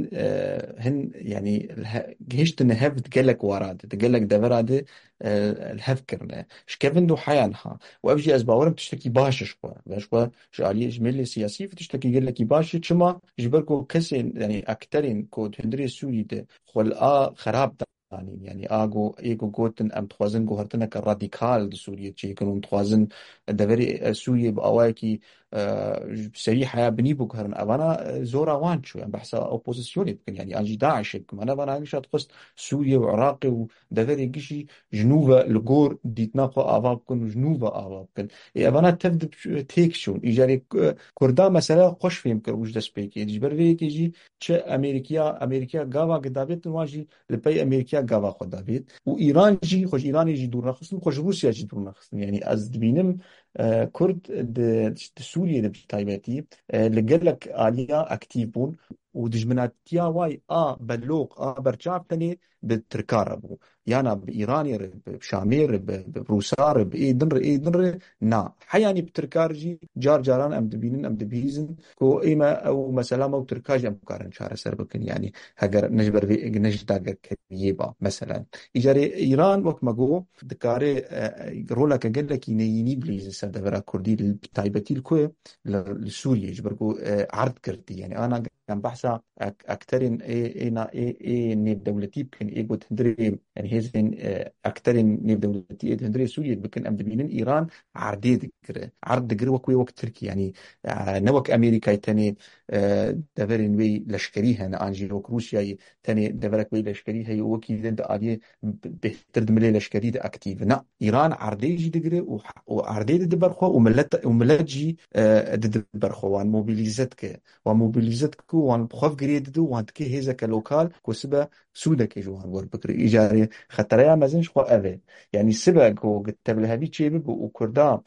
[SPEAKER 6] هن يعني جهشتنا هف تقلك وراد تقلك دبراد الهفكرنا شكفن دو حيانها وابجي ازباورم تشتكي باشش باش شاليه جمله سياسي فتشتكي يقول لك باش چما جبركو كسين يعني اكترين كو هندري سوري ده خلقا خراب يعني ايجو جوتن ام توازن جوهرتنا كراديكال سوريا شيء كانوا متوازن دبري سوريا باواكي سريحه بني بوكهرن انا زورا وان شو يعني بحث اوبوزيسيون يمكن يعني اجي داعش انا مش تقصد سوريا وعراق ودبري قشي جنوبا الجور ديتناقا افاكن جنوبا افاكن انا تبدا تيك شون ايجاري كردا مثلا خوش فهم كر وجد سبيك يجبر فيك يجي تش امريكا غاوا قدابت نواجي لبي امريكا غاوا خدابت وايران جي خوش ايران يجي دور نخصن خوش روسيا جي دور نخصن يعني از بينم كرد سوريا بتايبتي لقلك آلية أكتيفون ودجمناتيا واي بلوق برجاب تاني بتركاربو يعني بإيراني بشامير بروسار بإيدنر نا حياني بتركارجي جاران أم دبيزن كو إيما أو مثلا أو تركاج أم كارن شارع سربكن يعني هجر نجبر في نجداج كبيبا مثلا إجاري إيران وقت ما جو دكاري رولا كجلك ينيني بليز سدبرا كردي التايبتي الكوي لسوريا جبركو عرض كردي يعني أنا كان بحثا أكترين نيب دولتي بكن إيجو تندري يعني هزين أكترين نيب دولتي تندري سوريا بكن أم دبينين إيران عرض دقر وكوي وقت تركي يعني نوك أمريكا تاني دفرين وي لشكريها أنجي وك روسيا تاني دفرك وي لشكريها وكي ذند آلية بهترد ملي لشكري ده أكتيف نا إيران عرضي جي دقر وعرضي ده برخوا وملت جي ده برخوا وان موبيليزتك وان بخوف جريدو وان تكي هزا كلوكال كوسبا سودا كي جوان ور بكري إيجاري خطريا مازنش خو أفي يعني سبا كو قتبل هذي تشيبب وكردام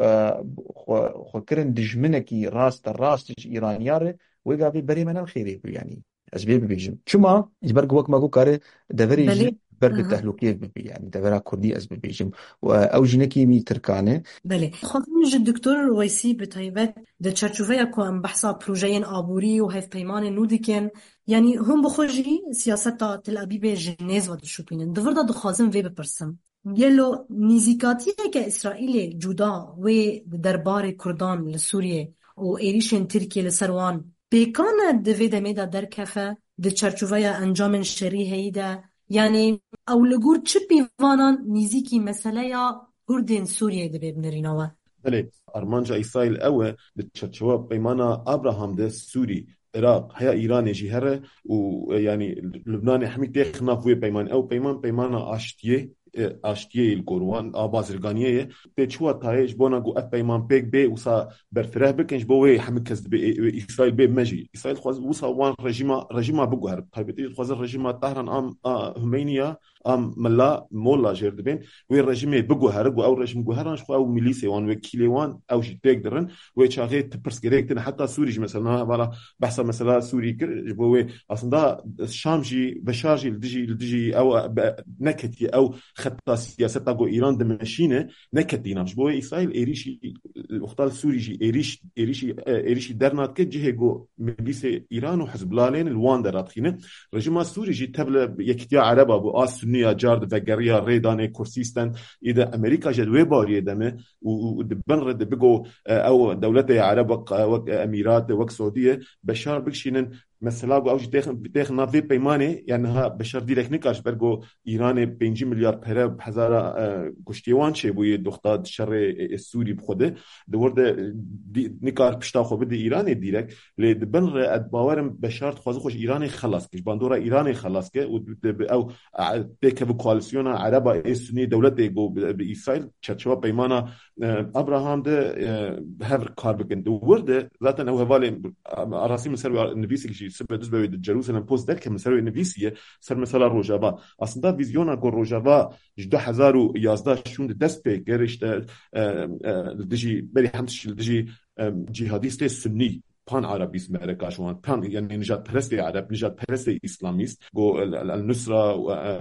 [SPEAKER 6] خو كرن دجمنكي راست إيرانيار ويقابي بري من الخيري يعني أسباب بيجم شما يبرق وقت ما كاره دفري يجي برق التهلوكية ببي يعني دفرا كردي أسباب بيجم أو جنكي مي تركانه
[SPEAKER 2] بله خاطرين جد دكتور رويسي بتايبت ده تشارچوفيا كو ام بحثا بروجين آبوري وهيف بيمان نودكن يعني هم بخوجي سياستا تل أبيب جنيز ود شوبينن دفردا دخازم في بپرسم يلو نزيكاتيه كإسرائيل جودا و دربار كردان لسوريا و إيريشن تركيا لسروان بيكان دوی دميدا دركفه د چرچوڤەیە ئەنجامên şerî heyî de yani ew li gor çi pîvanan nîzîkî meseleya Kurdên Sûriyê dibe binêrînەوە.
[SPEAKER 7] بله ارمانجا اسرائیل اوه لتشرشوا پیمانا ابراهام ده سوری عراق هيا ايران جي هره ويعني لبنان حميد تخناف وي بيمان او بيمانا اشتيه القروان ابازرغانيه تشوا تايج بونا جو اف بيمان بيك بي وسا برفره بكنج بوي حميد كز اسرائيل بي مجي اسرائيل خواز وسا وان رجيما بوغر طيب خواز رجيما طهران ام همينيا ام ملا مولا جردبين وي رجيمي بوغر او رجيم غهران شو او ميليسي وان وكيلوان او جي تقدرن وي شاغي تبرس جريكتن حتى سوري مثلا فوالا بحث مثلا سوري بوي اصلا الشامجي بشارجي لدجي او نكتي او خطة سياسة جو إيران دمشينه نكتينا مش بوي إسرائيل إيريشي الأخطال سوري جي إيريشي درنات كجه جو مجلس إيران وحزب الله لين الوان درات خينه رجيم سوري جي تبل يكتيا عربة بو سنية جارد فجريا ريداني كورسيستان إذا أمريكا جدوى باري دمه ودبنرد بجو أو دولة عرب أميرات وك سعودية بشار بكشينن مثلا جو اوج تاخ نافي بيمانه يعني ها بشر ديرك نكاش برجو ايران 5 مليار بره بهزار گشتیوان چه بوی دختاد شر السوري بخوده دورد نکار پشتا خو بده ایران دیرک لید بن اد باورم بشار خوازه خوش ایران خلاص کش باندورا ایران خلاص که او تک کواليسيون عربه سنی دولت جو باسرائيل چرچوا پیمانه ابراهام ده هاف کاربکن دورد ذاتن او حواله راسي مسر نبيسي سبب دزبوي جيروسالم بوست ده كمسروي نبيسيه سر مثلا روجافا اصلا فيزيونا جو روجافا 2011 شوند دست به گرشت دجي بري حمش دجي جهاديست سني بان عربيس امريكا شوان بان يعني نجات برستي عرب نجات برستي اسلاميست جو النصره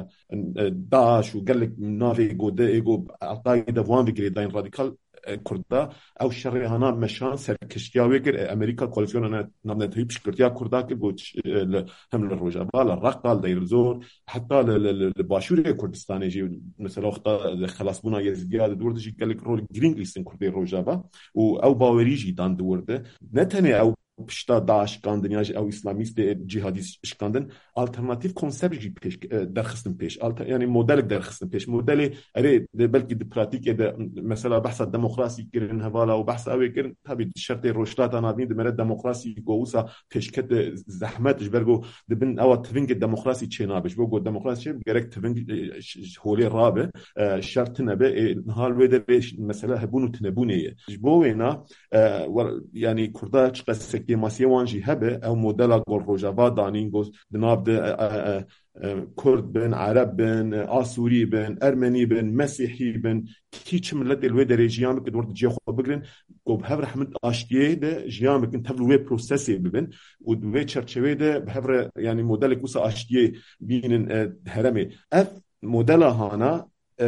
[SPEAKER 7] داعش وقال لك نافي جو ده جو القاعده وان فيجريدين راديكال كردا او شريهانا مشان سركشتيا ويكر امريكا كواليسيون نمنت هيبش كرتيا كردا كبوش هم الروجابا الرقال داير زور حتى الباشوري كردستان يجي مثلا خلاص بنا يزياد دورد جي قال لك رول جرين ليستن كردي روجابا او باوريجي دان دورد نتني او پشتا داعش کاندن یا او اسلامیست جهادیست کاندن alternatif konsept جی پیش درخستن پیش یعنی مدل درخستن پیش مدل اره بلکه د پراتیک د مثلا بحث دموکراسی کرن حواله او بحث او کرن تابع شرط روشتات نادین د مر دموکراسی گوسا پیشکت زحمت جبرگو د بن او تفنگ دموکراسی چنابش بو دموکراسی گرک تفنگ هولي رابه شرط نبه حال ودر مثلا هبونو تنبونه جبوینا يعني كردا قصه ماسيوان جي هبه او موديلا جول روجافا دانينغوس دناب ده كرد بن عرب بن آسوري بن أرمني بن مسيحي بن كيتش ملت الويد ريجيام كدور تجي خو بقرن قب هفر حمد أشتيه ده جيام كن تفلو ويب بروسيسي ببن ودوي تشرشوي ده بهفر يعني موديل كوسا أشتيه بين هرمي اف موديلا هانا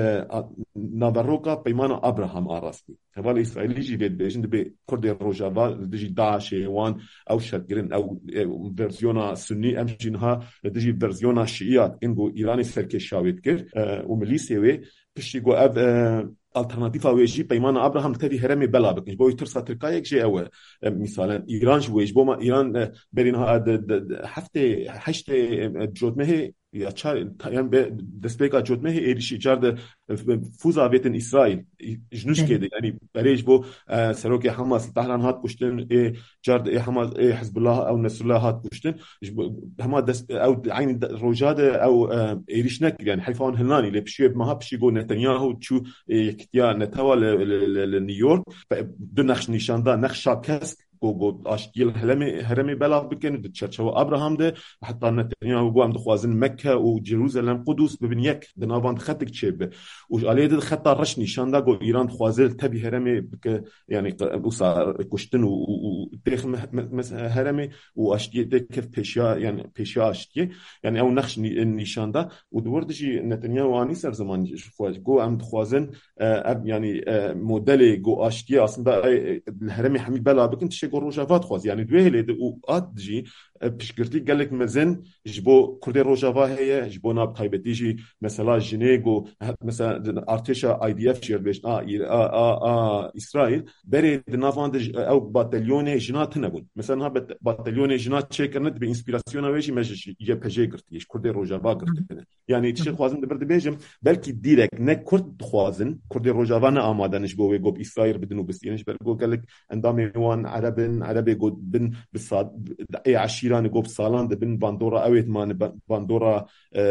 [SPEAKER 7] نابروكا بيمانا أبراهام آراسكي هذا إسرائيلي جي بيت بيجند بي كرد روجافا دجي داعش وان أو شرقين أو فيرزيونا سني أمجينها دجي فيرزيونا شيعات إنجو إيراني سركي شاويت كر ومليسيوي بشي جو أب alternativa ويجي بيمانا أبراهام تدي هرمي بلا بكنج بوي ترسا تركايك جي أو مثلا إيران جويج بوما إيران برينها حفتي حشتي جود مهي یا چار يعني دسبيكا جود مهي إيريشي جارد فوزا بيتن إسرائيل جنوش كده يعني بريج بو سروكي حماس طهران هات كشتن جارد حماس حزب الله أو نصر الله هات كشتن هما دس أو عين روجاد أو إيريشنك يعني حيفان هلاني اللي بشيء ما بشي جو نتنياهو تشو يكتيا نتوا لنيويورك دو نخش نشان دا نخشا كسك جو اشتيل هرمي بلاغ بكن تشرشوا ابراهام ده حتى نتنياهو جو عم دخوازن مكه وجيروزالم قدس ببن يك دنابان خطك تشيب وعليه ده خط رش نشان دا جو ايران خوازل تبي هرمي بك يعني وصا كشتن وتخ هرمي واشتي ده كيف بيشا يعني بيشا اشتي يعني او نخش نشان دا ودوردجي نتنياهو اني سر زمان جو عم دخوازن يعني موديل جو اشتي اصلا الهرمي حمي بلا بكن تشي روجافات خواز يعني دوه لید او اد جی پشگرتی گلک مزن جبو کرد روجاوا هي جبو ناب تایبتیجی مثلا جنیگو مثلا ارتشا IDF شیر بیش اسرائیل بری دنافاند او باتلیون جنات نبود مثلا ها باتلیون جنات چیکرند به انسپیراسیون ویشی مجش یه پجی گرتیش کرد روجاوا گرتنه یعنی تشی خوازم دبرد بیجم بلکی دیرک نه کرد خوازن کرد روجاوا نه آمادنش بو گوب اسرائیل بدنو بسینش برگو گلک اندامی وان عربی گود بن بصاد ای عشیران گوب سالان دبن باندورا اویت مان باندورا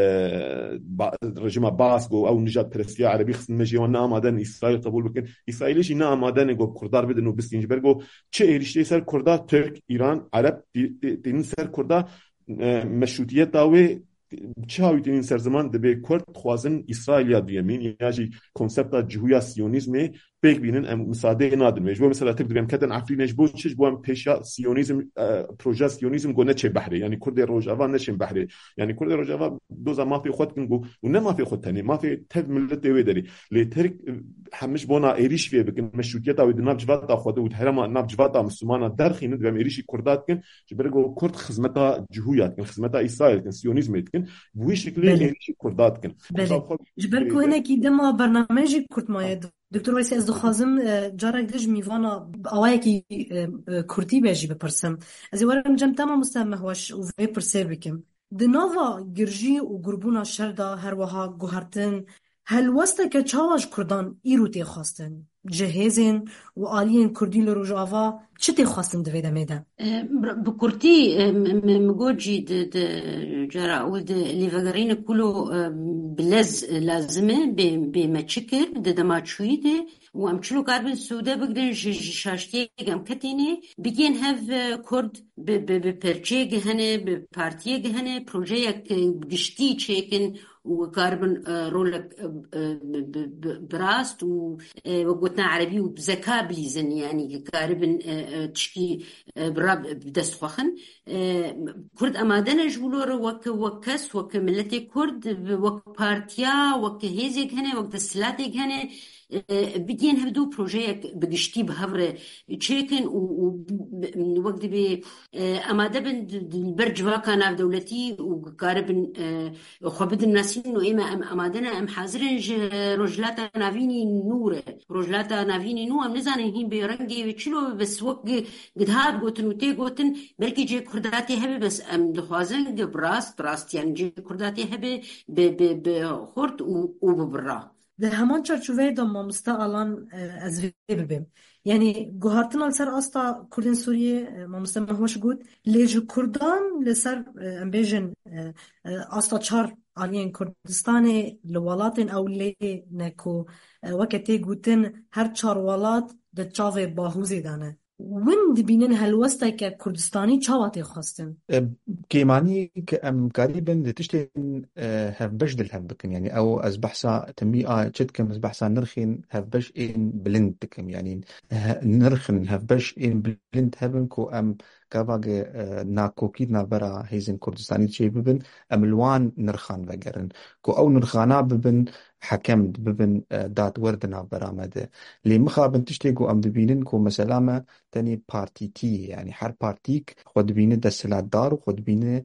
[SPEAKER 7] رژیم باس گو او نجات پرسیا عربی خصن مجی وان آمادن اسرائیل قبول بکن اسرائیلش نه آمادن گوب کردار بدنو بسینج برگو چه ایرشتی سر کردا ترک ایران عرب دین سر کردا مشروطیت داوی چه هایتین سرزمان دبی کرد خوازن اسرائیل دیمین یعنی کنسپت جهویا سیونیسم بیگ بینن مساعده نادن مجبور مثلا تبدو بیم کدن عفرینش بود چش بوم پیشا سیونیسم پروژه سیونیسم گونه چه بحری یعنی کرد روجاوا نشین بحری یعنی کرد روجاوا دوزا ما في خود کنگو و نه ما في خود تنی ما في تد ملت دوی داری لیتر همش بونا ایریش فی بکن مشروطیت او دناب جوات خود و هرما ناب جوات مسلمان درخین دبیم ایریشی کردات کن جبرگو کرد خدمت جهویات کن خدمت اسرائیل کن سیونیسم کن بوی شکلی ایریشی کردات کن
[SPEAKER 2] جبرگو هنا کی دما برنامجی کرد ماید دکتر ویسی از دخوازم جارک دژ میوانا آوای کی کردی بیجی بپرسم از ورم جم تمام مستمهوش و وی پرسر بکم دناوا گرجی و گربونا شردا هر وها گوهرتن هل وسط که چاواش کردان ایروتی خواستن جهازن و آلیین کردی لروجاوا چه تی خواستن دویده میدن
[SPEAKER 9] بكرتي مجوجي جرى أود اللي فقرين كله بلز لازمه بمتشكر ده شويده وامشلو قاربن سودا بقدر شاشتي قام كتيني بيجين هاف كرد ببرجي جهنه ببارتي جهنه بروجيك بقشتي تشيكن وقاربن رولك براست وقوتنا عربي وبذكاء بليزن يعني قاربن تشكي براب بدست خوخن كرد أمادنا جولور وكس وكملتي كرد وكبارتيا وكهيزيك هنا وكدستلاتيك هنا بدين هبدو بروجيك بقشتي بهفر تشيكن ووقت بي أمادا بن البرج واكانا بدولتي وقاربن خبد الناسين إنه إما أمادنا أم حاضرين رجلاتا نافيني نورة رجلاتا نافيني نو أم نزانين هين بيرنجي ويتشلو بس وقت قد هاب قوتن وتي قوتن بلكي جي كرداتي هبي بس أم دخوازن براست يعني جي كرداتي هبي بخورت وببرا
[SPEAKER 2] ده همان چارچوبه دا مامستا الان از وی ببیم یعنی گوهرتن al سر استا کردن سوریه مامستا مهوش گود لیجو کردان لسر امبیجن استا چار آلیین کردستان لولاتن او لی نکو وقتی گوتن هر چار ولات ده چاوه باهوزی دانه وين دبينن هالوسطى كردستاني چاواتي خواستن
[SPEAKER 6] كيماني كأم قريبا تشتين هف بجدل هف بكن يعني او از بحثا تمي چتكم از بحثا نرخين هف بش ان بلند بكم يعني نرخن هف بش ان بلند هبن كو ام كافاغ ناكوكيد نابرا هيزن كردستاني تشي ببن ام الوان نرخان وگرن كو او نرخانا ببن حكم ببن دات وردنا برامده لي مخابن تشتيقو ام دبينن كو مسلامة تاني بارتي تي يعني هر بارتيك خود بينه دستلات دار وخود بينه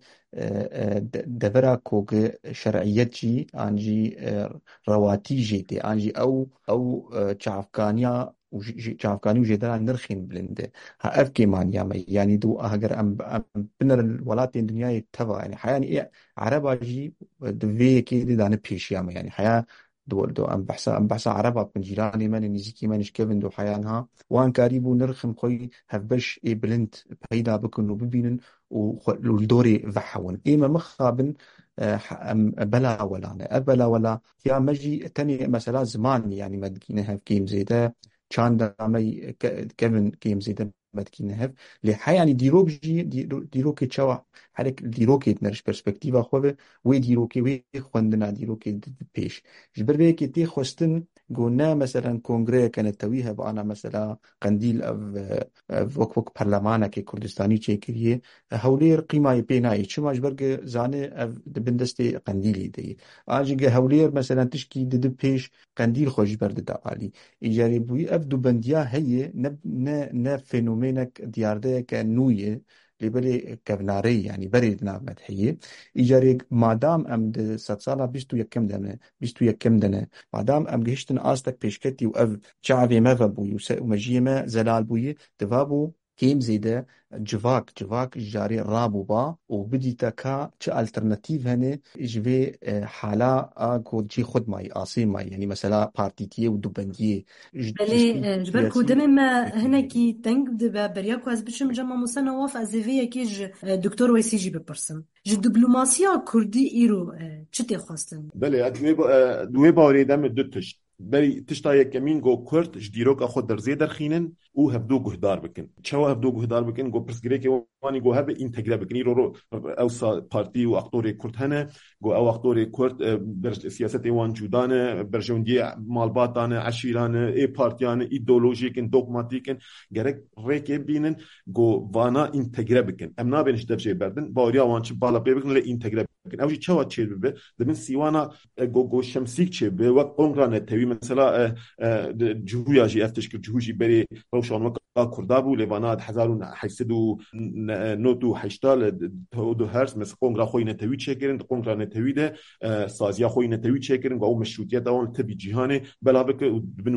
[SPEAKER 6] دبرا كوغ شرعيت جي انجي رواتي جيتي انجي او چافكانيا چافكاني وجدرا نرخين بلنده ها اف كيمانيا يعني دو اگر ام بنر الولات الدنيا تبع يعني حياني عربا جي دوي كي دانه بيشيا يعني حيا دو ام بحثا عربا من جيراني من نزيكي منش كيفن دو حيانها وان كاريبو نرخم خوي هفبش اي بلند بيدا بكن وببينن والدوري فحون ايما مخابن بلا ولا يا مجي تاني مثلا زمان يعني مدكينها في كيم زيدا كان دامي كيفن كيم زيدا مدكينها لي يعني ديروكي تشوا حرك ديروكي نرش برسبكتيفا خوبه وي ديروكي وي خوندنا ديروكي بيش جبر بيكي تي خوستن قلنا مثلا كونغري كانت تويها بأنا مثلا قنديل وك برلمانا كي كردستاني تشيكريه هولير قيمة بيناي شو ماجبرج زاني بندستي قنديلي دي أجي هولير مثلا تشكي دد بيش قنديل خوش برد دعالي إجاري بوي أفدو بنديا هي ن فينومينك ديارده كنوية لبري كفناري يعني بري ناف مدحية إجاري مادام أم د ساتسالا بيستو يكم دنه مادام أم جهشتن آستك بيشكتي وأف شعبي مذا بوي ومجيمة زلال بوي تفابو كيم زيده جواك جاري رابو با وبدي تكا چه الترناتيف هنه جوي حالا اكو جي خود ماي آسي ماي يعني مثلا بارتيتيه ودوبنديه
[SPEAKER 2] بلي جبركو دمما هناكي تنق دبا برياكو از بشم جمع مصنواف ازيفيه كيج دكتور ويسيجي ببرسم جي دبلوماسيا كردي ايرو چتي خواستن
[SPEAKER 7] بله دوی باوری دم دوتش بری تشتای کمین گو کرد جدیروک خود در زیدر خینن او هفدو گهدار بکن چوا هفدو گهدار بکن گو پرسگری که وانی گو هب اینتگره بکنی رو او پارتی و اقطار کرد هنه گو او اقطار کرد بر سیاست وان جودانه بر جوندی مالباتانه عشیرانه ای پارتیانه ایدئولوژیکن دوگماتیکن گرک ریک بینن گو وانا اینتگره بکن امنا بینش دفشه بردن باوریا وان چ بالا بکن ل اینتگره بکن اوجی چوا چه به دمن سیوانا گو شمسیک چه به و قنگرانه توی مثلا جهویا جی افتشکر جهوجی بری روشان وقت کردابو لیوانات 1980 دو هرس مثل قنگرا خوی نتوی چکرن قنگرا نتوی ده سازیا خوی نتوی چکرن و مشروطیت اون تبی جهانی بلا بک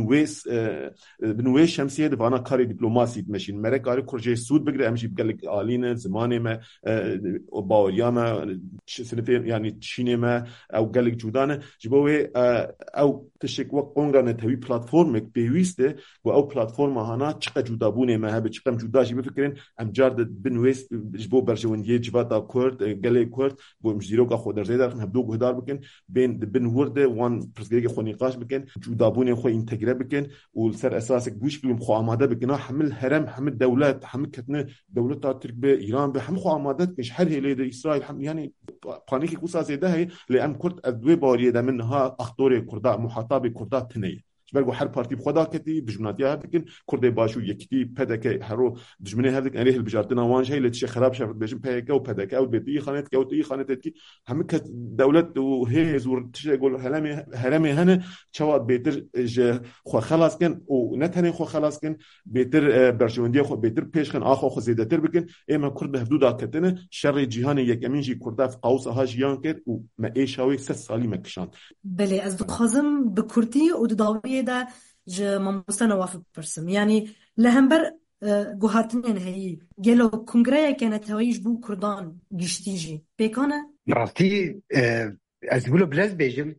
[SPEAKER 7] بنویس شمسیه دوانا کاری دیپلماسی ماشین مرا کاری کرجه سود بگیره امشی بگلک آلین زمانه ما باوریا ما سنتين يعني تشيني ما او قالك جودانه جبوي او تشك وقونغا نتوي بلاتفورمك بيويسته او بلاتفورم هانا تشقى جودابونه ما هبه تشقى جوداجي بفكرين ام جارد بنويس جبو برجونديه جباتا كورد قالي كورد بو مجديروك اخو در زيدار هبدو غدار بكن بين بنورده وان برسغيك خو نقاش بكن جودابونه خو انتجرا بكن والسر اساسك بوش بيم خو اماده بكنا حمل هرم حمل دولات حمل كتنه دولت ترك بايران بهم خو اماده مش حل هي اسرائيل يعني پانیکی کوسا زیده هی لام کرد ادوی باریه دمنها اخطار کردا محاطب کردا تنه برگو هر پارتی خدا کتی دشمناتی ها بکن کرد باشو یکتی پدک هرو دشمنه هر دک علیه البجارتنا وانش هی لتش خراب شفت بشم پدک او پدک او بیتی خانت که او تی خانت کی همه که دولت و هی زور تش گل هرمی هنه چواد بیتر ج خو خلاص کن او نتنه خو خلاص کن بیتر برجوندی خو بیتر پیش کن آخو خو زیاده تر بکن اما کرد حدود کتنه شر جهان یک امین جی کرد قوس ها جیان کرد و ما ایشاوی 3 سالی مکشان
[SPEAKER 2] بله از خازم به کردی و داوی ده ج ممستنا وافق برسم يعني لهمبر جهاتين هي جلو كونغريا كانت هوايش بو كردان جشتيجي بيكانا
[SPEAKER 3] راستی از بلو بلز بیجم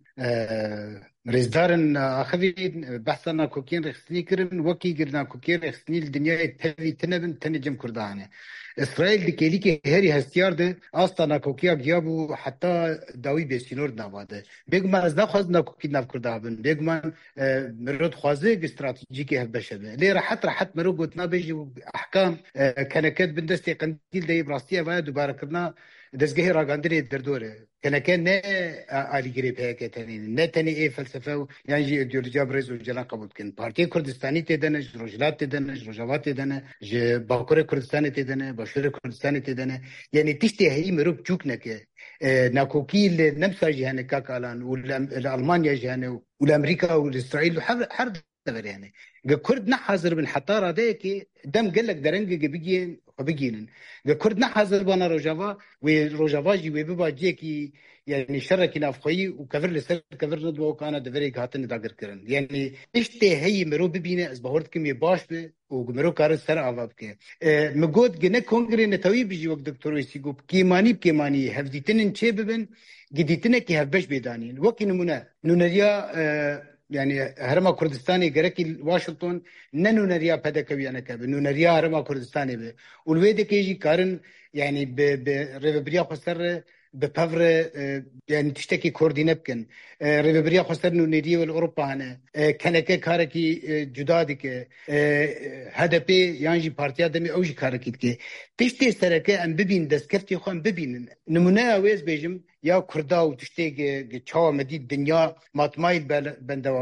[SPEAKER 3] رزدارن اخوی بحثنا کوکین رخصنی کرن وکی گرنا کوکین رخصنی الدنيا تبي تنبن تنجم كردانه اسرائيل دكيلي كي هري هستيار ده اصلا كوكيا جابو حتى داوي بسينور نواده بيغما از نخواز نكوكي ناف كردابن بيغما مرود خوازه استراتيجيكي هبشبه ليه راحت مرو قلتنا بيجي احكام كانكات بندستي قنديل ده براستيه بعد دوباره كرنا دزگه راگاندری دردوره كان آلی گریب هایی که نه تنی ای فلسفه یعنی جی ایدئولوژی برز و جلان قبول کن پارتی کردستانی تدانه روجلات تدانه روجاوات تدانه ج باکور کردستانی تدانه باشور کردستانی تدانه یعنی تشتی هایی مروب چوک نکه ناکوکی نمسا جهانه کاکالان والألمانيا جهانه والأمريكا والإسرائيل حر دبر يعني كرد نحاضر من حطارة ديكي دم قال لك درنج بيجين وبيجين كرد نحاضر بنا روجافا وروجافا جي وبيبا جيكي يعني شركي نافخي وكفر لسر كفر ندوه كان دفري هاتن داغر كرن يعني اشتي هي مرو ببينه از بهورت كمي باش به ومرو كار سر عواب كه مجود جنه كونغري نتوي بيجي وقت دكتور يسيغو كيماني هفديتن تشي ببن جديتنا كي هبش بيدانين وكي نمونه نونريا يعني هرما كردستاني جركي واشنطن ننو نريا بدكوي أنا كاب نو نريا هرما كردستاني به والويد كيجي كارن يعني بريبريا خسر بفور يعني تشتكي كردين بكن ريبريا خسر نو نريا والأوروبا هنا كانك كاركي جدادك هذا بي يعني بارتيا دمي أوجي كاركي كي تشتي سركة أم ببين دسكرتي خان ببين نمونا ويز بيجم يا كردا وتشتي جوا مدي الدنيا ما تمايل بندوما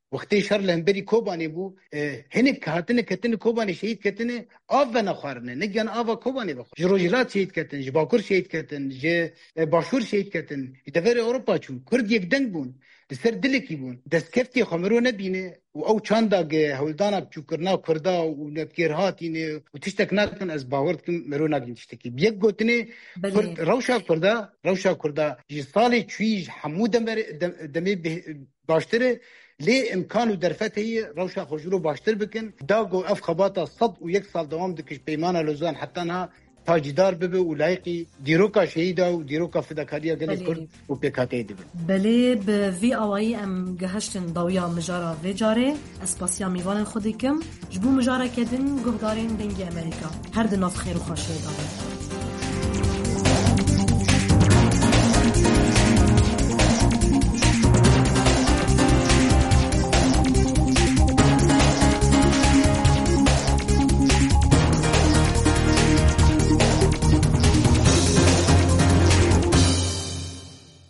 [SPEAKER 3] وقتی شر لهمبری کوبانی بو هنک هاتنه کتنه کوبانی شهید کتنه آب و نخوارنه نگن آب کوبانی بخور جروجلات شهید کتن جباکور شهید کتن ج باشور شهید کتن دفر اروپا چون کرد یک دنگ بون لسر دلکی بون دستکفتی خمرو نبینه و او چاندا هولدانا چوکرنا کردا و نبکرهاتینه و تشتک نکن از باورد کم مرو نگین تشتکی بیگ گوتنه روشا کردا جسالی چویج حمود دمی باشتره لی امکان و درفته روشا خوشرو باشتر بکن داغو اف خباتا 101 سال دوام دکش پیمان لوزان حتی نه تاجدار ببه و لایقی دیروکا شهیدا و دیروکا فداکاریا گلی کرد و پیکاتی دبه
[SPEAKER 2] بله به وی آوایی ام گهشتن داویا مجارا و جاره اسپاسیا میوان خودی کم جبو مجارا کدن گهدارین دنگی امریکا هر دناف خیر و خوشی داره